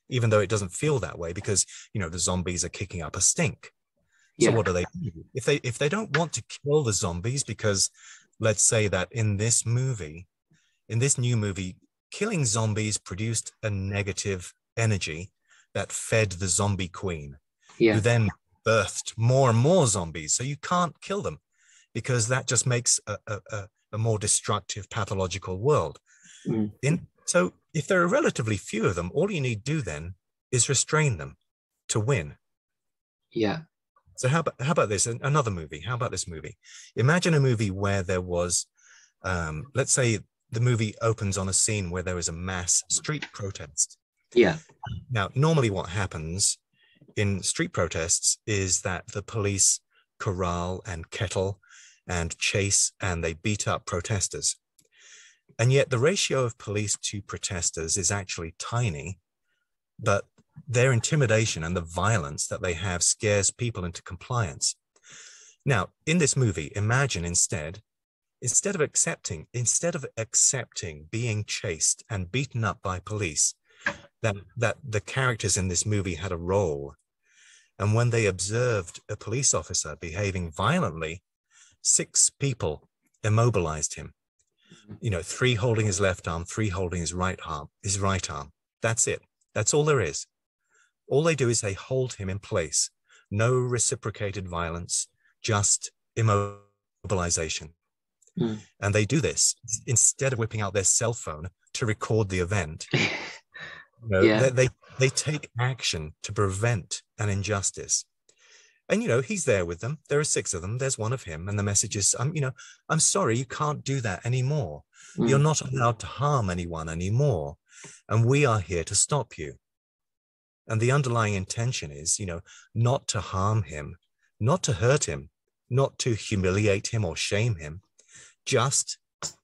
B: even though it doesn't feel that way because, you know, the zombies are kicking up a stink. So
A: Yeah.
B: what do they do? If they, if they don't want to kill the zombies, because let's say that in this movie, in this new movie, killing zombies produced a negative energy that fed the zombie queen,
A: Yeah.
B: who then birthed more and more zombies. So you can't kill them because that just makes a, a, a more destructive pathological world.
A: Mm.
B: In, so if there are relatively few of them, all you need to do then is restrain them to win.
A: Yeah.
B: So how about, how about this? Another movie. How about this movie? Imagine a movie where there was, um, let's say the movie opens on a scene where there is a mass street protest.
A: Yeah.
B: Now, normally what happens in street protests is that the police corral and kettle and chase and they beat up protesters. And yet the ratio of police to protesters is actually tiny, but their intimidation and the violence that they have scares people into compliance. Now, in this movie, imagine instead, instead of accepting, instead of accepting being chased and beaten up by police, that, that the characters in this movie had a role. And when they observed a police officer behaving violently, six people immobilized him. You know, three holding his left arm, three holding his right arm, his right arm. That's it. That's all there is. All they do is they hold him in place. No reciprocated violence, just immobilization. Mm. And they do this instead of whipping out their cell phone to record the event. You know, yeah. they, they, they take action to prevent an injustice. And, you know, he's there with them. There are six of them. There's one of him. And the message is, I'm, you know, I'm sorry, you can't do that anymore. Mm. You're not allowed to harm anyone anymore. And we are here to stop you. And the underlying intention is, you know, not to harm him, not to hurt him, not to humiliate him or shame him, just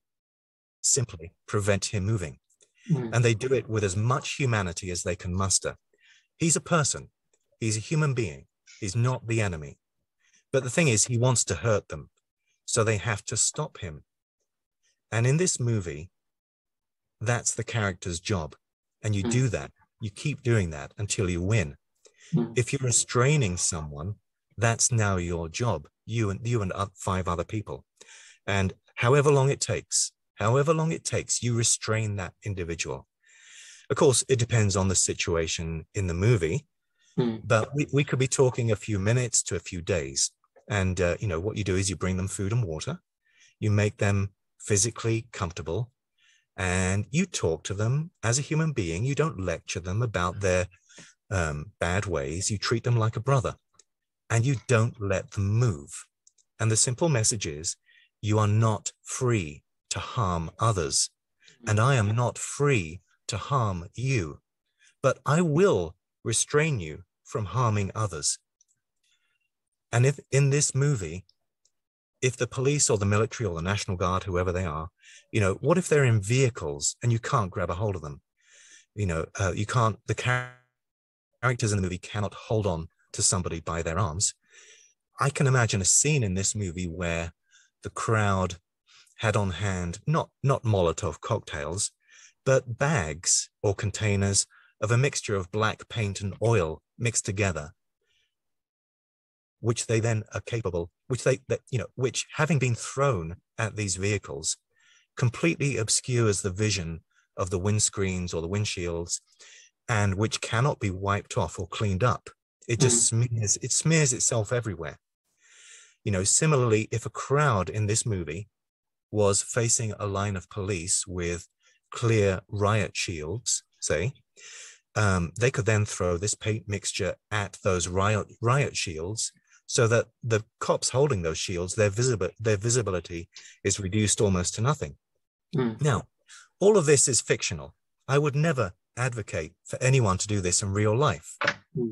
B: simply prevent him moving. Mm. And they do it with as much humanity as they can muster. He's a person. He's a human being. He's not the enemy. But the thing is, he wants to hurt them. So they have to stop him. And in this movie, that's the character's job. And you mm. do that. You keep doing that until you win. Mm. If you're restraining someone, that's now your job, you and you and five other people. And however long it takes, however long it takes, you restrain that individual. Of course, it depends on the situation in the movie, mm. but we, we could be talking a few minutes to a few days. And, uh, you know, what you do is you bring them food and water, you make them physically comfortable, and you talk to them as a human being. You don't lecture them about their um, bad ways. You treat them like a brother, and you don't let them move. And the simple message is, you are not free to harm others, and I am not free to harm you, but I will restrain you from harming others. And if in this movie, if the police or the military or the National Guard, whoever they are, you know, what if they're in vehicles and you can't grab a hold of them? You know, uh, you can't, the char- characters in the movie cannot hold on to somebody by their arms. I can imagine a scene in this movie where the crowd had on hand, not, not Molotov cocktails, but bags or containers of a mixture of black paint and oil mixed together, which they then are capable, which they, that, you know, which having been thrown at these vehicles completely obscures the vision of the windscreens or the windshields, and which cannot be wiped off or cleaned up. It just mm. smears, it smears itself everywhere. You know, similarly, if a crowd in this movie was facing a line of police with clear riot shields, say, um, they could then throw this paint mixture at those riot, riot shields, so that the cops holding those shields, their, visible, their visibility is reduced almost to nothing. Mm. Now, all of this is fictional. I would never advocate for anyone to do this in real life. Mm.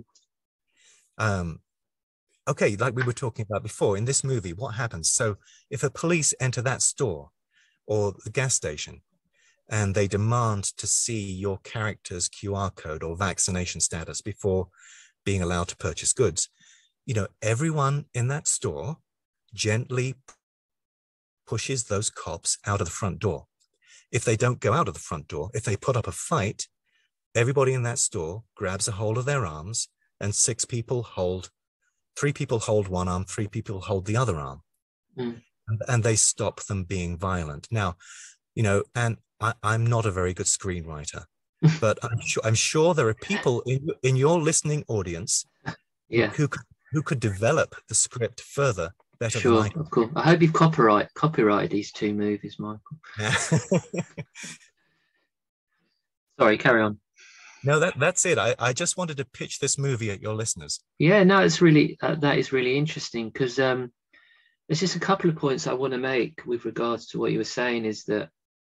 B: Um, okay, like we were talking about before, in this movie, what happens? So if a police enter that store or the gas station and they demand to see your character's Q R code or vaccination status before being allowed to purchase goods, you know, everyone in that store gently pushes those cops out of the front door. If they don't go out of the front door, if they put up a fight, everybody in that store grabs a hold of their arms, and six people hold, three people hold one arm, three people hold the other arm.
A: Mm.
B: And, and they stop them being violent. Now, you know, and I, I'm not a very good screenwriter, but I'm sure, I'm sure there are people in, in your listening audience
A: Yeah.
B: who could, who could develop the script further better
A: Sure,
B: than I
A: of course. I hope you've copyright copyrighted these two movies, Michael. Sorry, carry on.
B: No, that that's it. I, I just wanted to pitch this movie at your listeners.
A: Yeah, no, it's really uh, that is really interesting, because um, there's just a couple of points I want to make with regards to what you were saying. Is that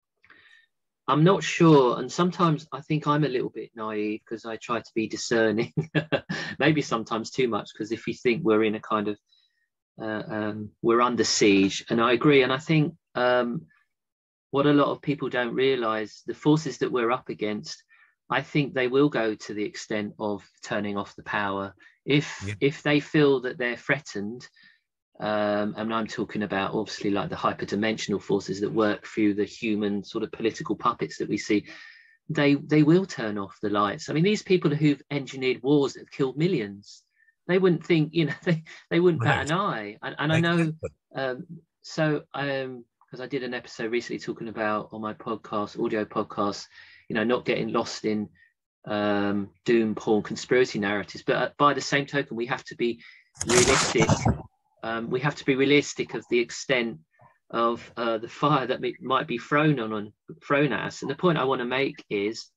A: I'm not sure, and sometimes I think I'm a little bit naive because I try to be discerning, maybe sometimes too much, because if you think we're in a kind of uh, um, we're under siege, and I agree, and I think um, what a lot of people don't realize, the forces that we're up against, I think they will go to the extent of turning off the power if
B: Yeah.
A: if they feel that they're threatened. Um, and I'm talking about obviously like the hyperdimensional forces that work through the human sort of political puppets that we see. They they will turn off the lights. I mean, these people who've engineered wars that have killed millions, they wouldn't think, you know, they, they wouldn't bat
B: Right.
A: an eye. And, and I know, um, so um, because I did an episode recently talking about on my podcast, audio podcast, you know, not getting lost in um, doom porn conspiracy narratives. But by the same token, we have to be realistic. Um, we have to be realistic of the extent of uh, the fire that might be thrown on, on thrown at us. And the point I want to make is,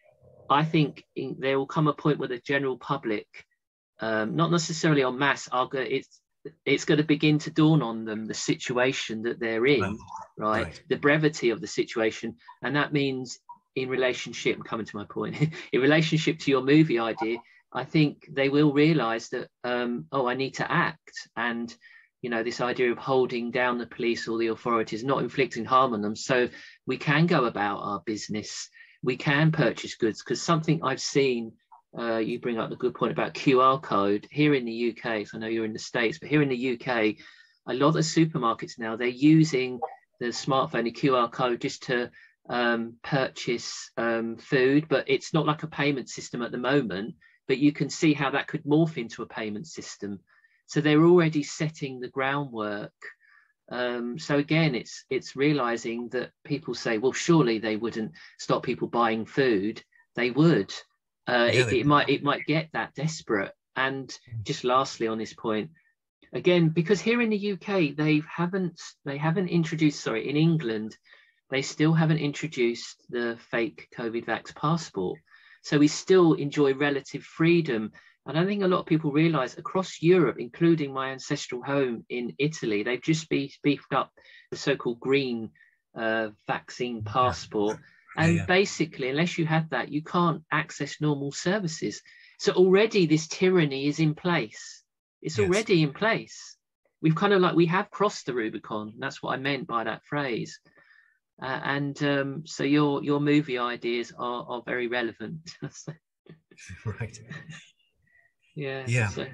A: I think in, there will come a point where the general public, um, not necessarily en masse, are go, it's it's going to begin to dawn on them the situation that they're in,
B: Right.
A: right?
B: Right.
A: The brevity of the situation, and that means in relationship. I'm coming to my point. In relationship to your movie idea, I think they will realize that, um, oh, I need to act. And, you know, this idea of holding down the police or the authorities, not inflicting harm on them. So we can go about our business. We can purchase goods, because something I've seen, uh, you bring up the good point about Q R code here in the U K. So I know you're in the States, but here in the U K, a lot of supermarkets now, they're using the smartphone, the Q R code, just to um, purchase um, food, but it's not like a payment system at the moment. But you can see how that could morph into a payment system. So they're already setting the groundwork. Um, so again, it's it's realizing that people say, well, surely they wouldn't stop people buying food. They would. Uh,
B: Yeah,
A: it,
B: they
A: it might it might get that desperate. And just lastly on this point, again, because here in the U K, they haven't they haven't introduced, sorry, in England, they still haven't introduced the fake COVID vax passport. So we still enjoy relative freedom. And I think a lot of people realize across Europe, including my ancestral home in Italy, they've just be, beefed up the so-called green uh, vaccine passport.
B: Yeah,
A: And
B: yeah.
A: basically, unless you have that, you can't access normal services. So already this tyranny is in place. It's
B: Yes.
A: already in place. We've kind of like, we have crossed the Rubicon. That's what I meant by that phrase. Uh, and um, so your your movie ideas are, are very relevant.
B: Right.
A: Yeah.
B: Yeah.
A: So,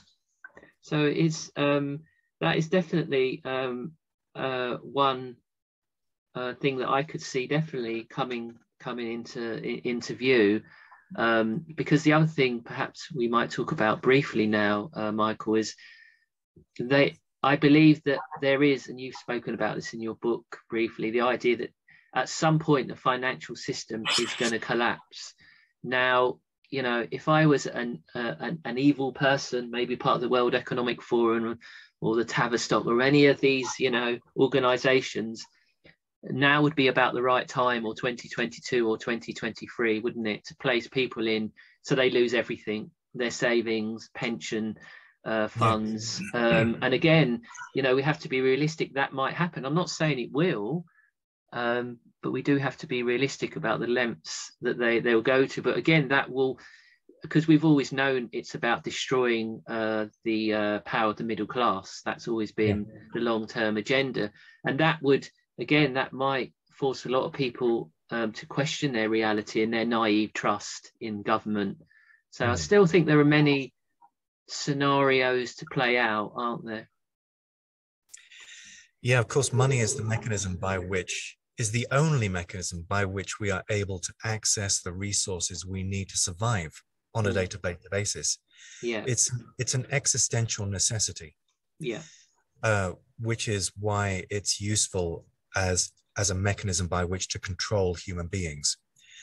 A: so it's um, that is definitely um, uh, one uh, thing that I could see definitely coming coming into into view. Um, because the other thing perhaps we might talk about briefly now, uh, Michael, is they. I believe that there is, and you've spoken about this in your book briefly, the idea that at some point the financial system is going to collapse. Now, you know, if I was an, uh, an an evil person, maybe part of the World Economic Forum or the Tavistock or any of these, you know, organizations, now would be about the right time, or twenty twenty-two or twenty twenty-three, wouldn't it, to place people in so they lose everything, their savings, pension, uh, funds.
B: Yeah.
A: Um, and again, you know, we have to be realistic. That might happen. I'm not saying it will, um, but we do have to be realistic about the lengths that they, they'll go to. But again, that will, because we've always known it's about destroying uh, the uh, power of the middle class. That's always been yeah. the long-term agenda. And that would, again, that might force a lot of people um, to question their reality and their naive trust in government. So mm. I still think there are many scenarios to play out, aren't there?
B: Yeah, of course, money is the mechanism by which is the only mechanism by which we are able to access the resources we need to survive on a
A: Mm.
B: day-to-day basis.
A: Yeah.
B: It's it's an existential necessity,
A: Yeah.
B: uh, which is why it's useful as as a mechanism by which to control human beings.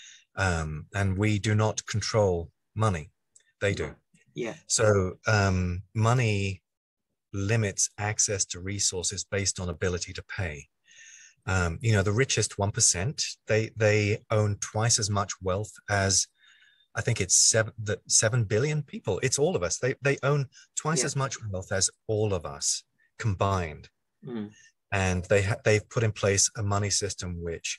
B: Um, and we do not control money; they do.
A: Yeah.
B: So um, money limits access to resources based on ability to pay. Um, you know, the richest one percent, they they own twice as much wealth as, I think it's seven, the seven billion people. It's all of us. They they own twice
A: Yeah.
B: as much wealth as all of us combined.
A: Mm.
B: And they ha- they've put in place a money system which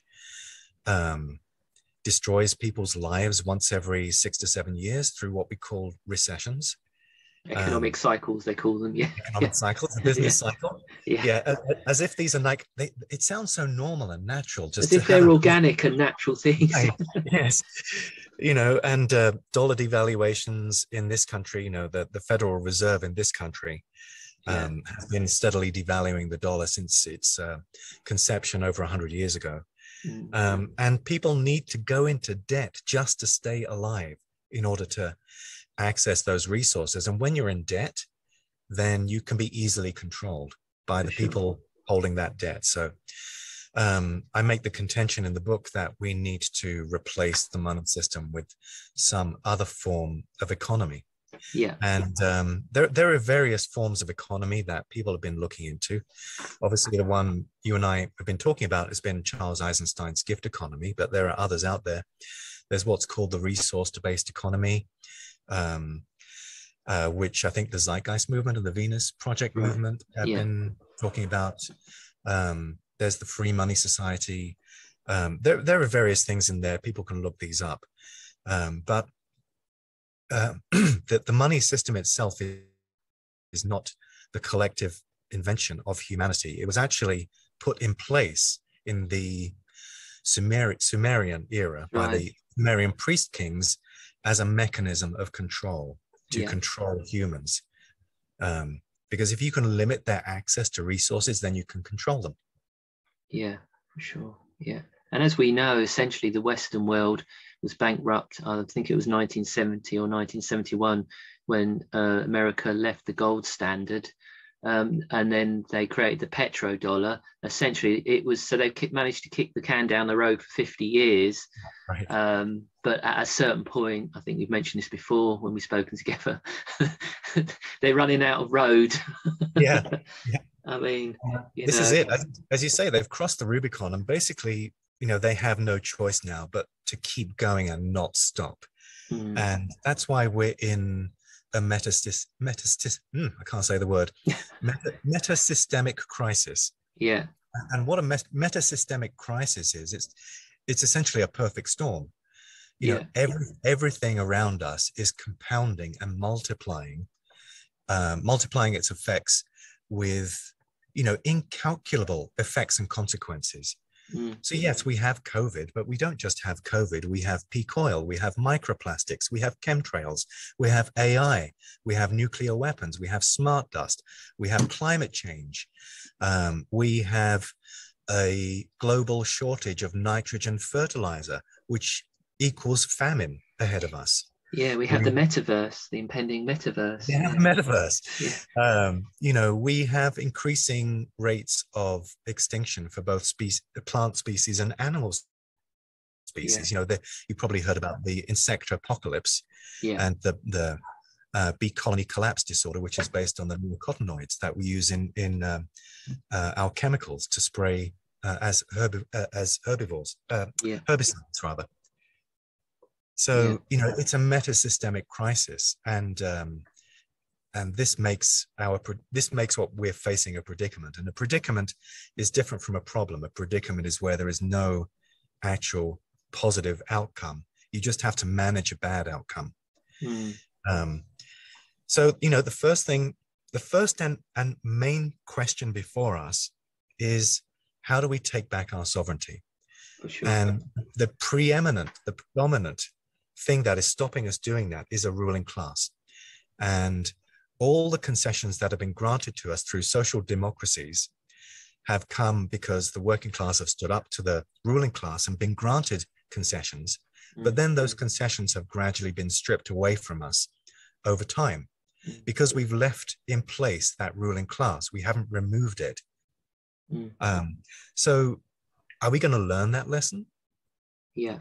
B: um, destroys people's lives once every six to seven years through what we call recessions.
A: Economic um, cycles, they call them. Yeah.
B: Economic
A: yeah.
B: cycles, the business yeah. cycle.
A: Yeah.
B: Yeah. As, as if these are like, they, it sounds so normal and natural. Just
A: as if they're organic and natural things.
B: Right. Yes. You know, and uh, dollar devaluations in this country, you know, the, the Federal Reserve in this country um, yeah. has been steadily devaluing the dollar since its uh, conception over one hundred years ago. Mm-hmm. Um, and people need to go into debt just to stay alive in order to access those resources. And when you're in debt, then you can be easily controlled by For the sure. people holding that debt. So um, I make the contention in the book that we need to replace the money system with some other form of economy.
A: Yeah.
B: And um, there, there are various forms of economy that people have been looking into. Obviously, the one you and I have been talking about has been Charles Eisenstein's gift economy, but there are others out there. There's what's called the resource-based economy, um, uh, which I think the Zeitgeist movement and the Venus Project right. movement have yeah. been talking about. Um, there's the Free Money Society. Um, there, there are various things in there. People can look these up. Um, but uh, the, the money system itself is, is not the collective invention of humanity. It was actually put in place in the Sumer Sumerian era right. by the Sumerian priest kings as a mechanism of control to yeah. control humans. Um, because if you can limit their access to resources, then you can control them.
A: Yeah, for sure. Yeah. And as we know, essentially the Western world was bankrupt. I think it was nineteen seventy or nineteen seventy-one when uh, America left the gold standard. Um, and then they created the petrodollar. Essentially, it was so they managed to kick the can down the road for fifty years.
B: Right.
A: Um, but at a certain point, I think we've mentioned this before when we've spoken together, they're running out of road.
B: Yeah. yeah.
A: I mean, you
B: this
A: know.
B: is it. As, as you say, they've crossed the Rubicon, and basically, you know, they have no choice now but to keep going and not stop.
A: Mm.
B: And that's why we're in a metasys, metasys, mm, I can't say the word, meta, metasystemic crisis.
A: Yeah.
B: And what a met, metasystemic crisis is, it's it's essentially a perfect storm. You
A: yeah.
B: know, every, everything around us is compounding and multiplying, um, multiplying its effects with, you know, incalculable effects and consequences.
A: Mm.
B: So yes, we have COVID, but we don't just have COVID. We have peak oil, we have microplastics, we have chemtrails, we have A I, we have nuclear weapons, we have smart dust, we have climate change. Um, we have a global shortage of nitrogen fertilizer, which equals famine ahead of us.
A: Yeah, we have we, the metaverse, the impending metaverse.
B: Yeah, the metaverse.
A: Yeah.
B: Um, you know, we have increasing rates of extinction for both species, plant species and animal species.
A: Yeah.
B: You know, the, you probably heard about the insect apocalypse
A: yeah.
B: and the the uh, bee colony collapse disorder, which is based on the neonicotinoids that we use in in um, uh, our chemicals to spray uh, as herb uh, as herbivores, uh,
A: yeah.
B: herbicides rather. So, yeah. you know, it's a metasystemic crisis, and um, and this makes our this makes what we're facing a predicament. And a predicament is different from a problem. A predicament is where there is no actual positive outcome. You just have to manage a bad outcome.
A: Mm.
B: Um, so, you know, the first thing, the first and, and main question before us is, how do we take back our sovereignty?
A: For sure.
B: And the preeminent, the predominant thing that is stopping us doing that is a ruling class. And all the concessions that have been granted to us through social democracies have come because the working class have stood up to the ruling class and been granted concessions. Mm. But then those concessions have gradually been stripped away from us over time mm. because we've left in place that ruling class. We haven't removed it. Mm. Um, so are we going to learn that lesson?
A: Yeah,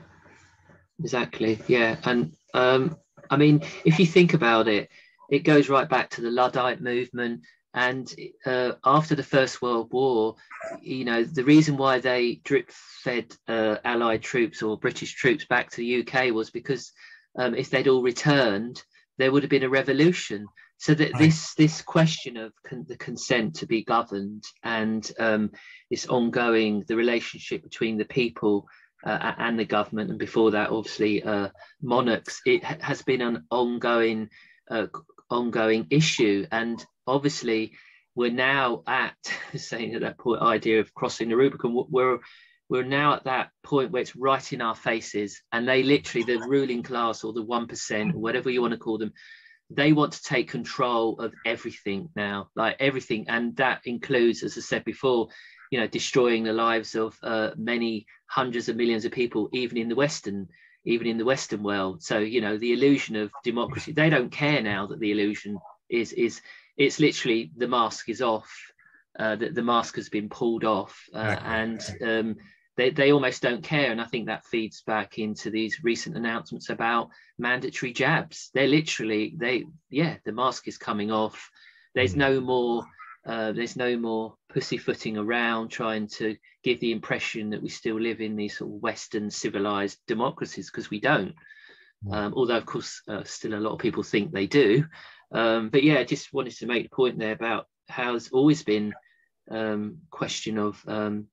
A: exactly. Yeah. And um, I mean, if you think about it, it goes right back to the Luddite movement. And uh, after the First World War, you know, the reason why they drip-fed uh, Allied troops or British troops back to the U K was because um, if they'd all returned, there would have been a revolution. So that this this question of con- the consent to be governed and um, this ongoing, the relationship between the people uh, and the government, and before that, obviously, uh, monarchs, it ha- has been an ongoing uh, ongoing issue. And obviously, we're now at saying at that point, idea of crossing the Rubicon. We're we're now at that point where it's right in our faces, and they literally, the ruling class or the one percent, or whatever you want to call them, they want to take control of everything now, like everything, and that includes, as I said before, you know, destroying the lives of uh, many hundreds of millions of people, even in the Western. even in the Western world. So, you know, the illusion of democracy, they don't care now that the illusion is, is it's literally the mask is off, uh, that the mask has been pulled off uh, and um, they, they almost don't care. And I think that feeds back into these recent announcements about mandatory jabs. They're literally, they, yeah, the mask is coming off. There's no more, uh, there's no more pussyfooting around trying to give the impression that we still live in these sort of Western civilized democracies, because we don't. Um, although, of course, uh, still a lot of people think they do. Um, but yeah, I just wanted to make a point there about how it's always been um, question of um,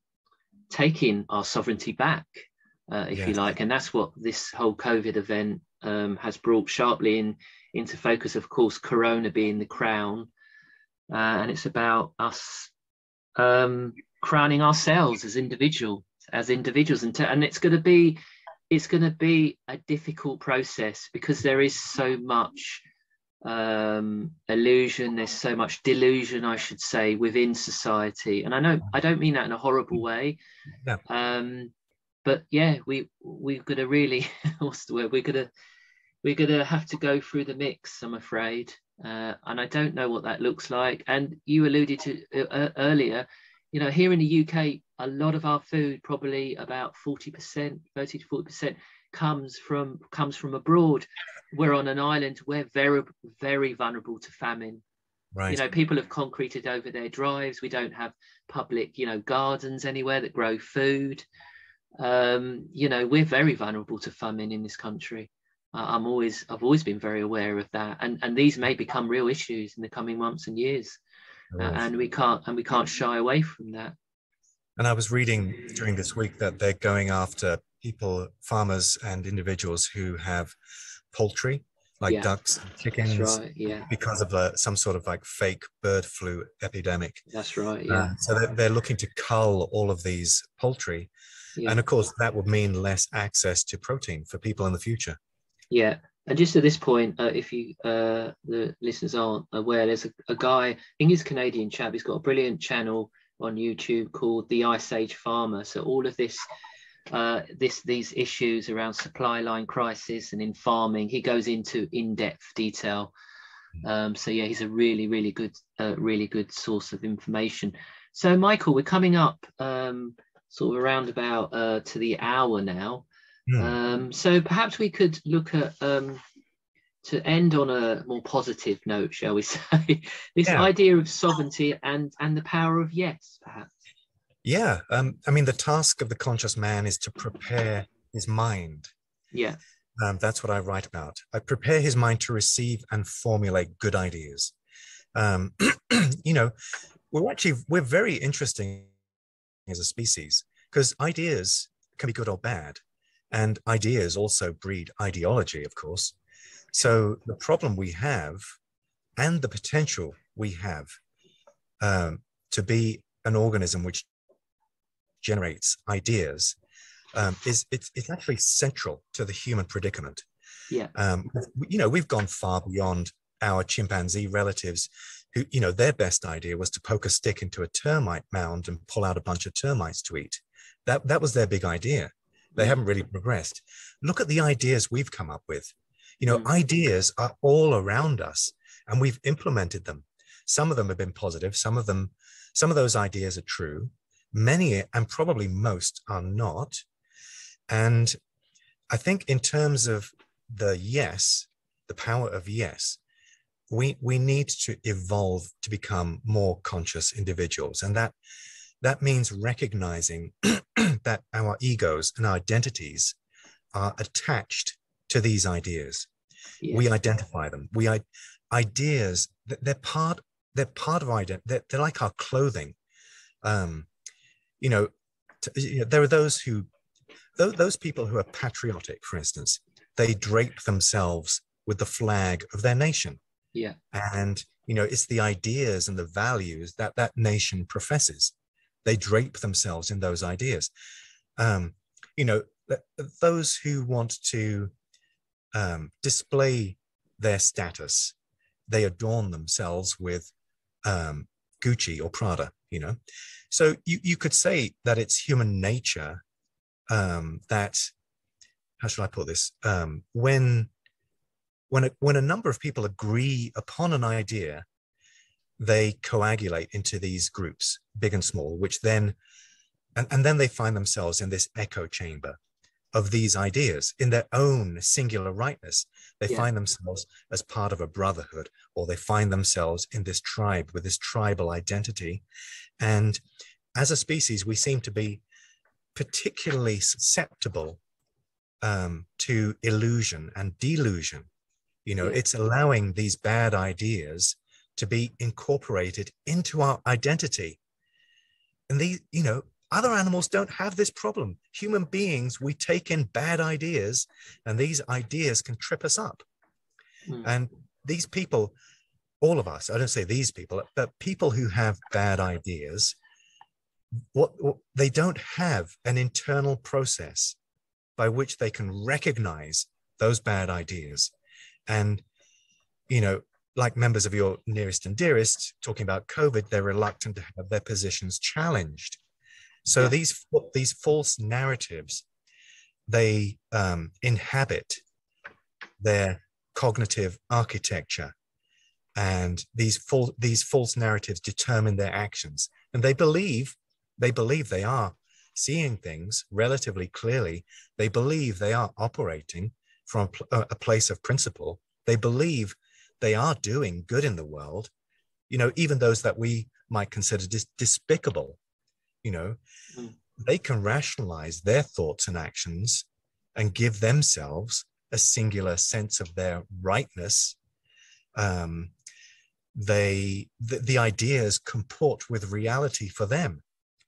A: taking our sovereignty back, uh, if yes. you like. And that's what this whole COVID event um, has brought sharply in into focus, of course, Corona being the crown. Uh, and it's about us um, crowning ourselves as individual, as individuals. And, to, and it's going to be, it's going to be a difficult process because there is so much um, illusion. There's so much delusion, I should say, within society. And I know, I don't mean that in a horrible way. No. Um, but yeah, we, we're going to really, what's the word? We're going to, we're going to have to go through the mix, I'm afraid. Uh, and I don't know what that looks like. And you alluded to uh, earlier, you know, here in the U K, a lot of our food, probably about forty percent, thirty to forty percent, comes from comes from abroad. We're on an island. We're very, very vulnerable to famine. Right. You know, people have concreted over their drives. We don't have public, you know, gardens anywhere that grow food. Um, you know, we're very vulnerable to famine in this country. Uh, I'm always, I've always been very aware of that, and and these may become real issues in the coming months and years, uh, and we can't and we can't shy away from that.
B: And I was reading during this week that they're going after people, farmers and individuals who have poultry, like yeah, ducks and chickens,
A: that's right, yeah,
B: because of a, some sort of like fake bird flu epidemic.
A: That's right, yeah.
B: Um, so they're, they're looking to cull all of these poultry, yeah. And of course that would mean less access to protein for people in the future.
A: Yeah, and just at this point, uh, if you uh, the listeners aren't aware, there's a, a guy, I think he's a Canadian chap. He's got a brilliant channel on YouTube called The Ice Age Farmer. So all of this, uh, this these issues around supply line crisis and in farming, he goes into in-depth detail. Um, so yeah, he's a really, really good, uh, really good source of information. So Michael, we're coming up um, sort of around about uh, to the hour now. Hmm. Um, so perhaps we could look at, um, to end on a more positive note, shall we say, this yeah. idea of sovereignty and, and the power of yes, perhaps.
B: Yeah, um, I mean, the task of the conscious man is to prepare his mind.
A: Yeah.
B: Um, that's what I write about. I prepare his mind to receive and formulate good ideas. Um, you know, we're actually, we're very interesting as a species because ideas can be good or bad. And ideas also breed ideology, of course. So the problem we have and the potential we have um, to be an organism which generates ideas um, is it's, it's actually central to the human predicament.
A: Yeah.
B: Um, you know, we've gone far beyond our chimpanzee relatives who, you know, their best idea was to poke a stick into a termite mound and pull out a bunch of termites to eat. That, that was their big idea. They
A: mm.
B: haven't really progressed. Look at the ideas we've come up with. You know,
A: Mm.
B: ideas are all around us and we've implemented them. Some of them have been positive. Some of them, some of those ideas are true. Many, and probably most, are not. And I think in terms of the yes, the power of yes, we, we need to evolve to become more conscious individuals. And that, that means recognizing that our egos and our identities are attached to these ideas.
A: Yes.
B: We identify them. We ideas, they're part, they're part of our identity. They're, they're like our clothing. Um, you know, t- you know, there are those who, th- those people who are patriotic, for instance, they drape themselves with the flag of their nation.
A: Yeah.
B: And, you know, it's the ideas and the values that that nation professes. They drape themselves in those ideas. Um, you know, th- those who want to um, display their status, they adorn themselves with um, Gucci or Prada, you know. So you, you could say that it's human nature um, that, how should I put this? Um, when, when, a, when a number of people agree upon an idea, they coagulate into these groups, big and small, which then, and, and then they find themselves in this echo chamber of these ideas in their own singular rightness. They
A: Yeah.
B: find themselves as part of a brotherhood, or they find themselves in this tribe with this tribal identity. And as a species, we seem to be particularly susceptible um, to illusion and delusion. You know,
A: Yeah.
B: it's allowing these bad ideas to be incorporated into our identity. And these, you know, other animals don't have this problem. Human beings, we take in bad ideas, and these ideas can trip us up.
A: Mm.
B: And these people, all of us, I don't say these people, but people who have bad ideas, what, what they don't have an internal process by which they can recognize those bad ideas. And, you know, like members of your nearest and dearest talking about COVID, they're reluctant to have their positions challenged. So
A: Yeah.
B: these, these false narratives, they um, inhabit their cognitive architecture, and these, fal- these false narratives determine their actions. And they believe, they believe they are seeing things relatively clearly. They believe they are operating from a, pl- a place of principle. They believe they are doing good in the world, you know, even those that we might consider dis- despicable. You know,
A: Mm.
B: they can rationalize their thoughts and actions and give themselves a singular sense of their rightness. Um, they, the, the ideas comport with reality for them.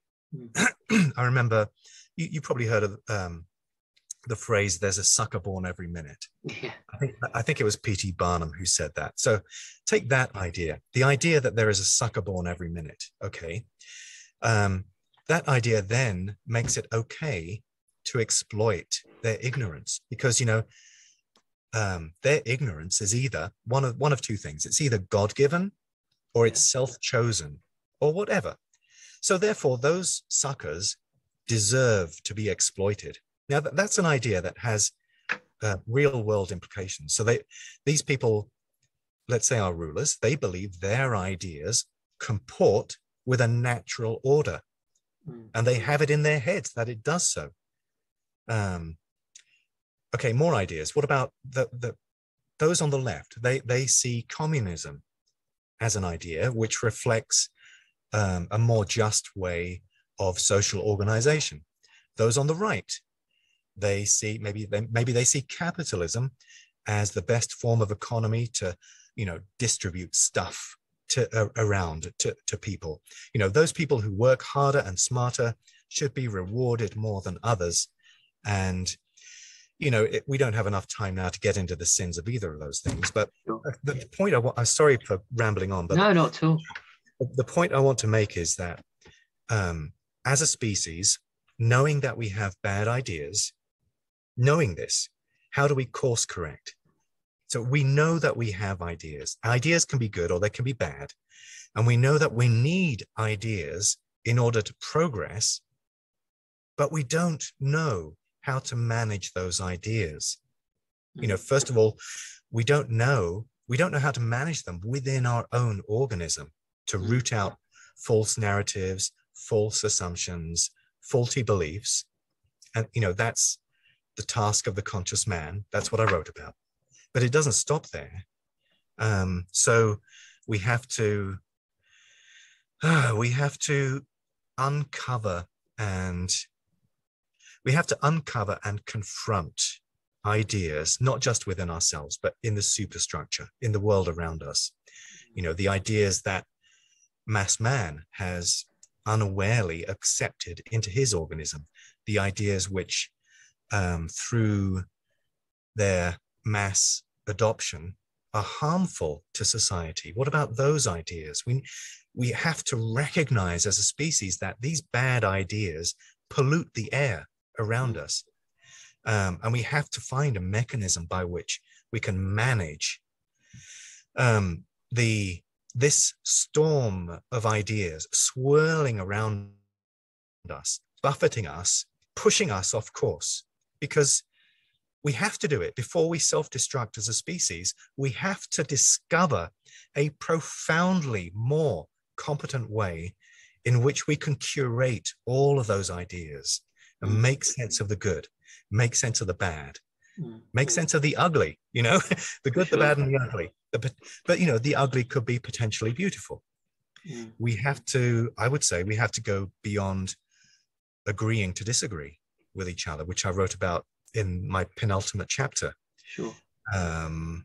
B: Mm. I remember, you, you probably heard of um, the phrase, there's a sucker born every minute.
A: Yeah.
B: I think, I think it was P T Barnum who said that. So take that idea, the idea that there is a sucker born every minute, okay? Um, that idea then makes it okay to exploit their ignorance, because, you know, um, their ignorance is either one of one of two things. It's either God-given or it's self-chosen or whatever. So therefore, those suckers deserve to be exploited. Now, that's an idea that has uh, real-world implications. So they, these people, let's say our rulers, they believe their ideas comport with a natural order. Mm. And they have it in their heads that it does so. Um, okay, more ideas. What about the, the those on the left? They, they see communism as an idea which reflects um, a more just way of social organization. Those on the right, they see, maybe they, maybe they see capitalism as the best form of economy to, you know, distribute stuff to uh, around to, to people. You know, those people who work harder and smarter should be rewarded more than others. And, you know, it, we don't have enough time now to get into the sins of either of those things. But
A: Sure.
B: the point I want, I'm sorry for rambling on, but
A: no, not at all.
B: The point I want to make is that um, as a species, knowing that we have bad ideas, knowing this, how do we course correct? So we know that we have ideas. Ideas can be good or they can be bad. And we know that we need ideas in order to progress, but we don't know how to manage those ideas. You know, first of all, we don't know, we don't know how to manage them within our own organism, to root out false narratives, false assumptions, faulty beliefs. And, you know, that's the task of the conscious man. That's what I wrote about. But it doesn't stop there. Um, so we have to, uh, we have to uncover and we have to uncover and confront ideas, not just within ourselves, but in the superstructure, in the world around us. You know, the ideas that mass man has unawarely accepted into his organism, the ideas which um, through their mass adoption are harmful to society. What about those ideas? We, we have to recognize as a species that these bad ideas pollute the air around us. Um, and we have to find a mechanism by which we can manage um, the this storm of ideas swirling around us, buffeting us, pushing us off course, because we have to do it before we self-destruct as a species. We have to discover a profoundly more competent way in which we can curate all of those ideas and
A: Mm.
B: make sense of the good, make sense of the bad,
A: Mm.
B: make sense of the ugly, you know, the good,
A: Sure.
B: the bad, and the ugly. But, but, you know, the ugly could be potentially beautiful.
A: Mm.
B: We have to, I would say, we have to go beyond agreeing to disagree with each other, which I wrote about in my penultimate chapter.
A: Sure.
B: Um,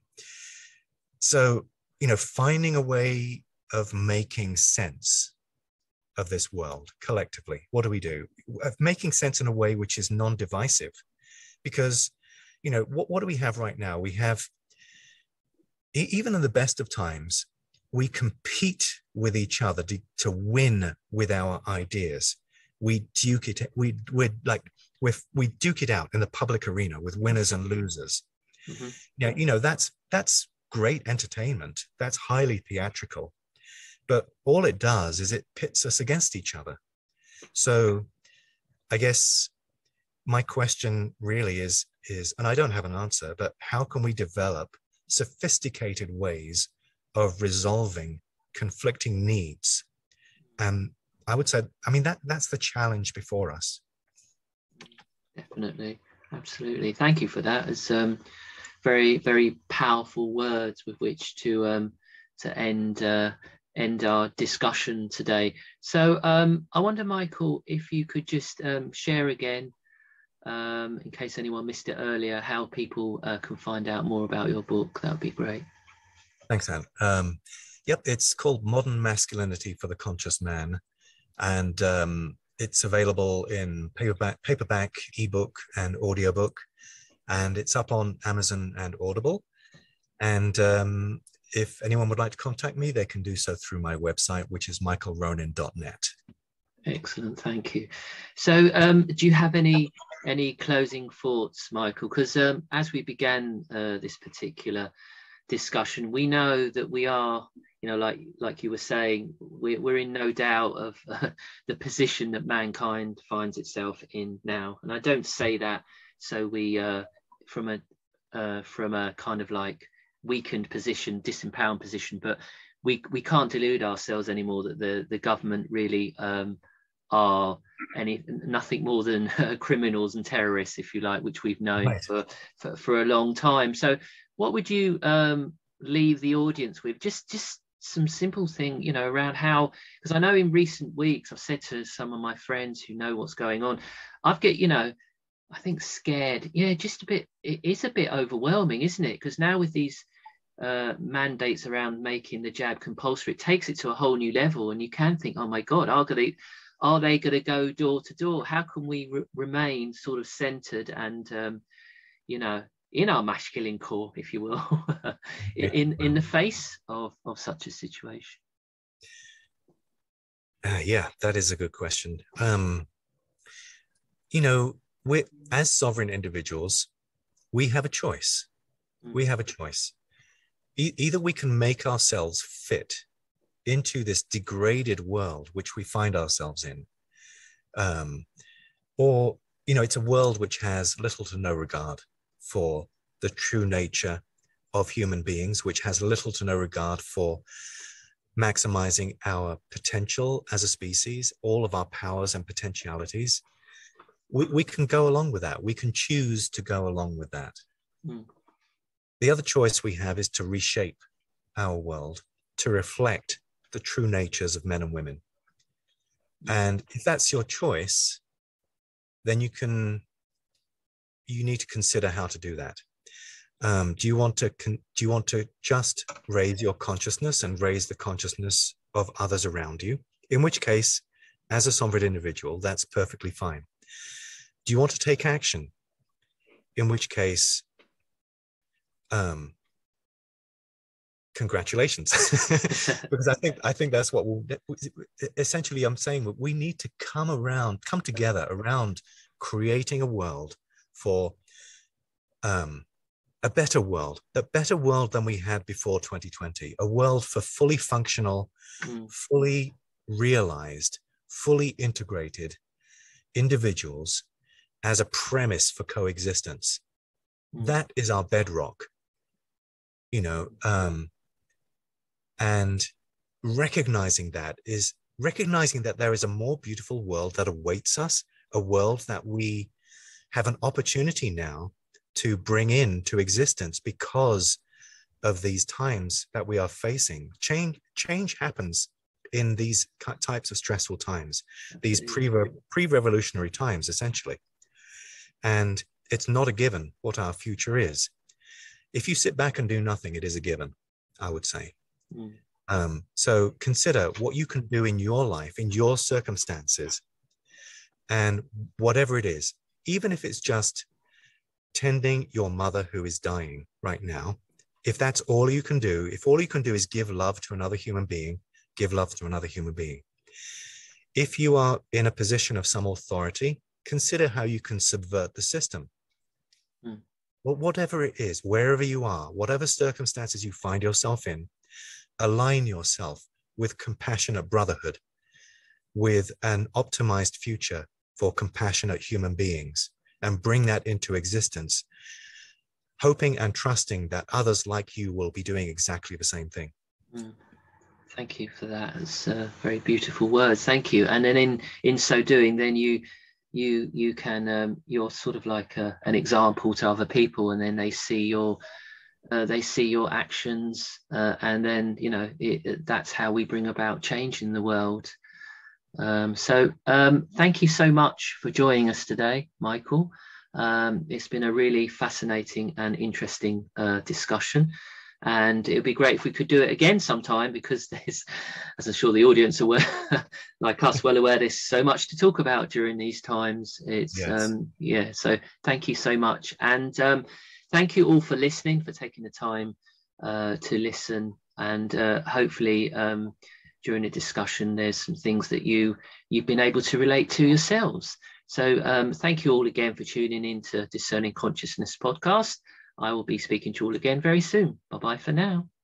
B: so, you know, finding a way of making sense of this world collectively. What do we do? Of making sense in a way which is non-divisive. Because, you know, what, what do we have right now? We have, e- even in the best of times, we compete with each other to, to win with our ideas. We duke it, we, we're like, we we duke it out in the public arena with winners and losers.
A: Mm-hmm.
B: Now, you know, that's, that's great entertainment. That's highly theatrical. But all it does is it pits us against each other. So I guess my question really is, is, and I don't have an answer, but how can we develop sophisticated ways of resolving conflicting needs? And I would say, I mean, that that's the challenge before us.
A: Definitely. Absolutely. Thank you for that. It's um, very, very powerful words with which to um, to end uh, end our discussion today. So um, I wonder, Michael, if you could just um, share again, um, in case anyone missed it earlier, how people uh, can find out more about your book. That would be great.
B: Thanks, Anne. Um, yep, it's called Modern Masculinity for the Conscious Man. And um, it's available in paperback, paperback, ebook, and audiobook. And it's up on Amazon and Audible. And um, if anyone would like to contact me, they can do so through my website, which is michael ronin dot net.
A: Excellent, thank you. So um, do you have any any closing thoughts, Michael? Because um, as we began uh, this particular discussion, we know that we are, you know, like like you were saying, we're, we're in no doubt of uh, the position that mankind finds itself in now. And I don't say that so we, uh, from a uh, from a kind of like weakened position, disempowered position, but we we can't delude ourselves anymore that the the government really um, are any nothing more than uh, criminals and terrorists, if you like, which we've known
B: Right.
A: for, for for a long time. So what would you um, leave the audience with? Just just some simple thing, you know, around how, because I know in recent weeks I've said to some of my friends who know what's going on, I've get, you know, I think scared, yeah, just a bit, it is a bit overwhelming, isn't it? Because now with these uh, mandates around making the jab compulsory, it takes it to a whole new level, and you can think, oh my God, are they, are they going to go door to door? How can we re remain sort of centered and, um, you know, in our masculine core, if you will, in in the face of of such a situation?
B: Uh, yeah, that is a good question. Um, you know, we as sovereign individuals, we have a choice.
A: Mm.
B: We have a choice. E- either we can make ourselves fit into this degraded world which we find ourselves in, um, or, you know, it's a world which has little to no regard for the true nature of human beings, which has little to no regard for maximizing our potential as a species, all of our powers and potentialities. We, we can go along with that. We can choose to go along with that.
A: Mm.
B: The other choice we have is to reshape our world to reflect the true natures of men and women. And if that's your choice, then you can, you need to consider how to do that. Um, do you want to, con- do you want to just raise your consciousness and raise the consciousness of others around you? In which case, as a sovereign individual, that's perfectly fine. Do you want to take action? In which case, um, congratulations. Because I think I think that's what we'll, essentially I'm saying, we need to come around, come together around creating a world for um, a better world, a better world than we had before twenty twenty, a world for fully functional, mm. fully realized, fully integrated individuals as a premise for coexistence. Mm. That is our bedrock, you know, um, and recognizing that is recognizing that there is a more beautiful world that awaits us, a world that we have an opportunity now to bring into existence because of these times that we are facing. Change, change happens in these types of stressful times, these pre, pre-revolutionary times, essentially. And it's not a given what our future is. If you sit back and do nothing, it is a given, I would say. Mm. Um, so consider what you can do in your life, in your circumstances, and whatever it is, even if it's just tending your mother who is dying right now, if that's all you can do, if all you can do is give love to another human being, give love to another human being. If you are in a position of some authority, consider how you can subvert the system. Mm. Well, whatever it is, wherever you are, whatever circumstances you find yourself in, align yourself with compassionate brotherhood, with an optimized future for compassionate human beings, and bring that into existence, hoping and trusting that others like you will be doing exactly the same thing.
A: Mm. Thank you for that. It's uh, very beautiful words. Thank you. And then in in so doing, then you you you can um, you're sort of like a, an example to other people, and then they see your uh, they see your actions, uh, and then you know it, it, that's how we bring about change in the world. Um, so um, thank you so much for joining us today, Michael. Um, it's been a really fascinating and interesting uh, discussion. And it would be great if we could do it again sometime, because there's, as I'm sure the audience are aware, like us, well aware, there's so much to talk about during these times. It's yes. um, yeah. So thank you so much, and um, thank you all for listening, for taking the time uh, to listen, and uh, hopefully um, during the discussion, there's some things that you you've been able to relate to yourselves. So um, thank you all again for tuning in to Discerning Consciousness podcast. I will be speaking to you all again very soon. Bye-bye for now.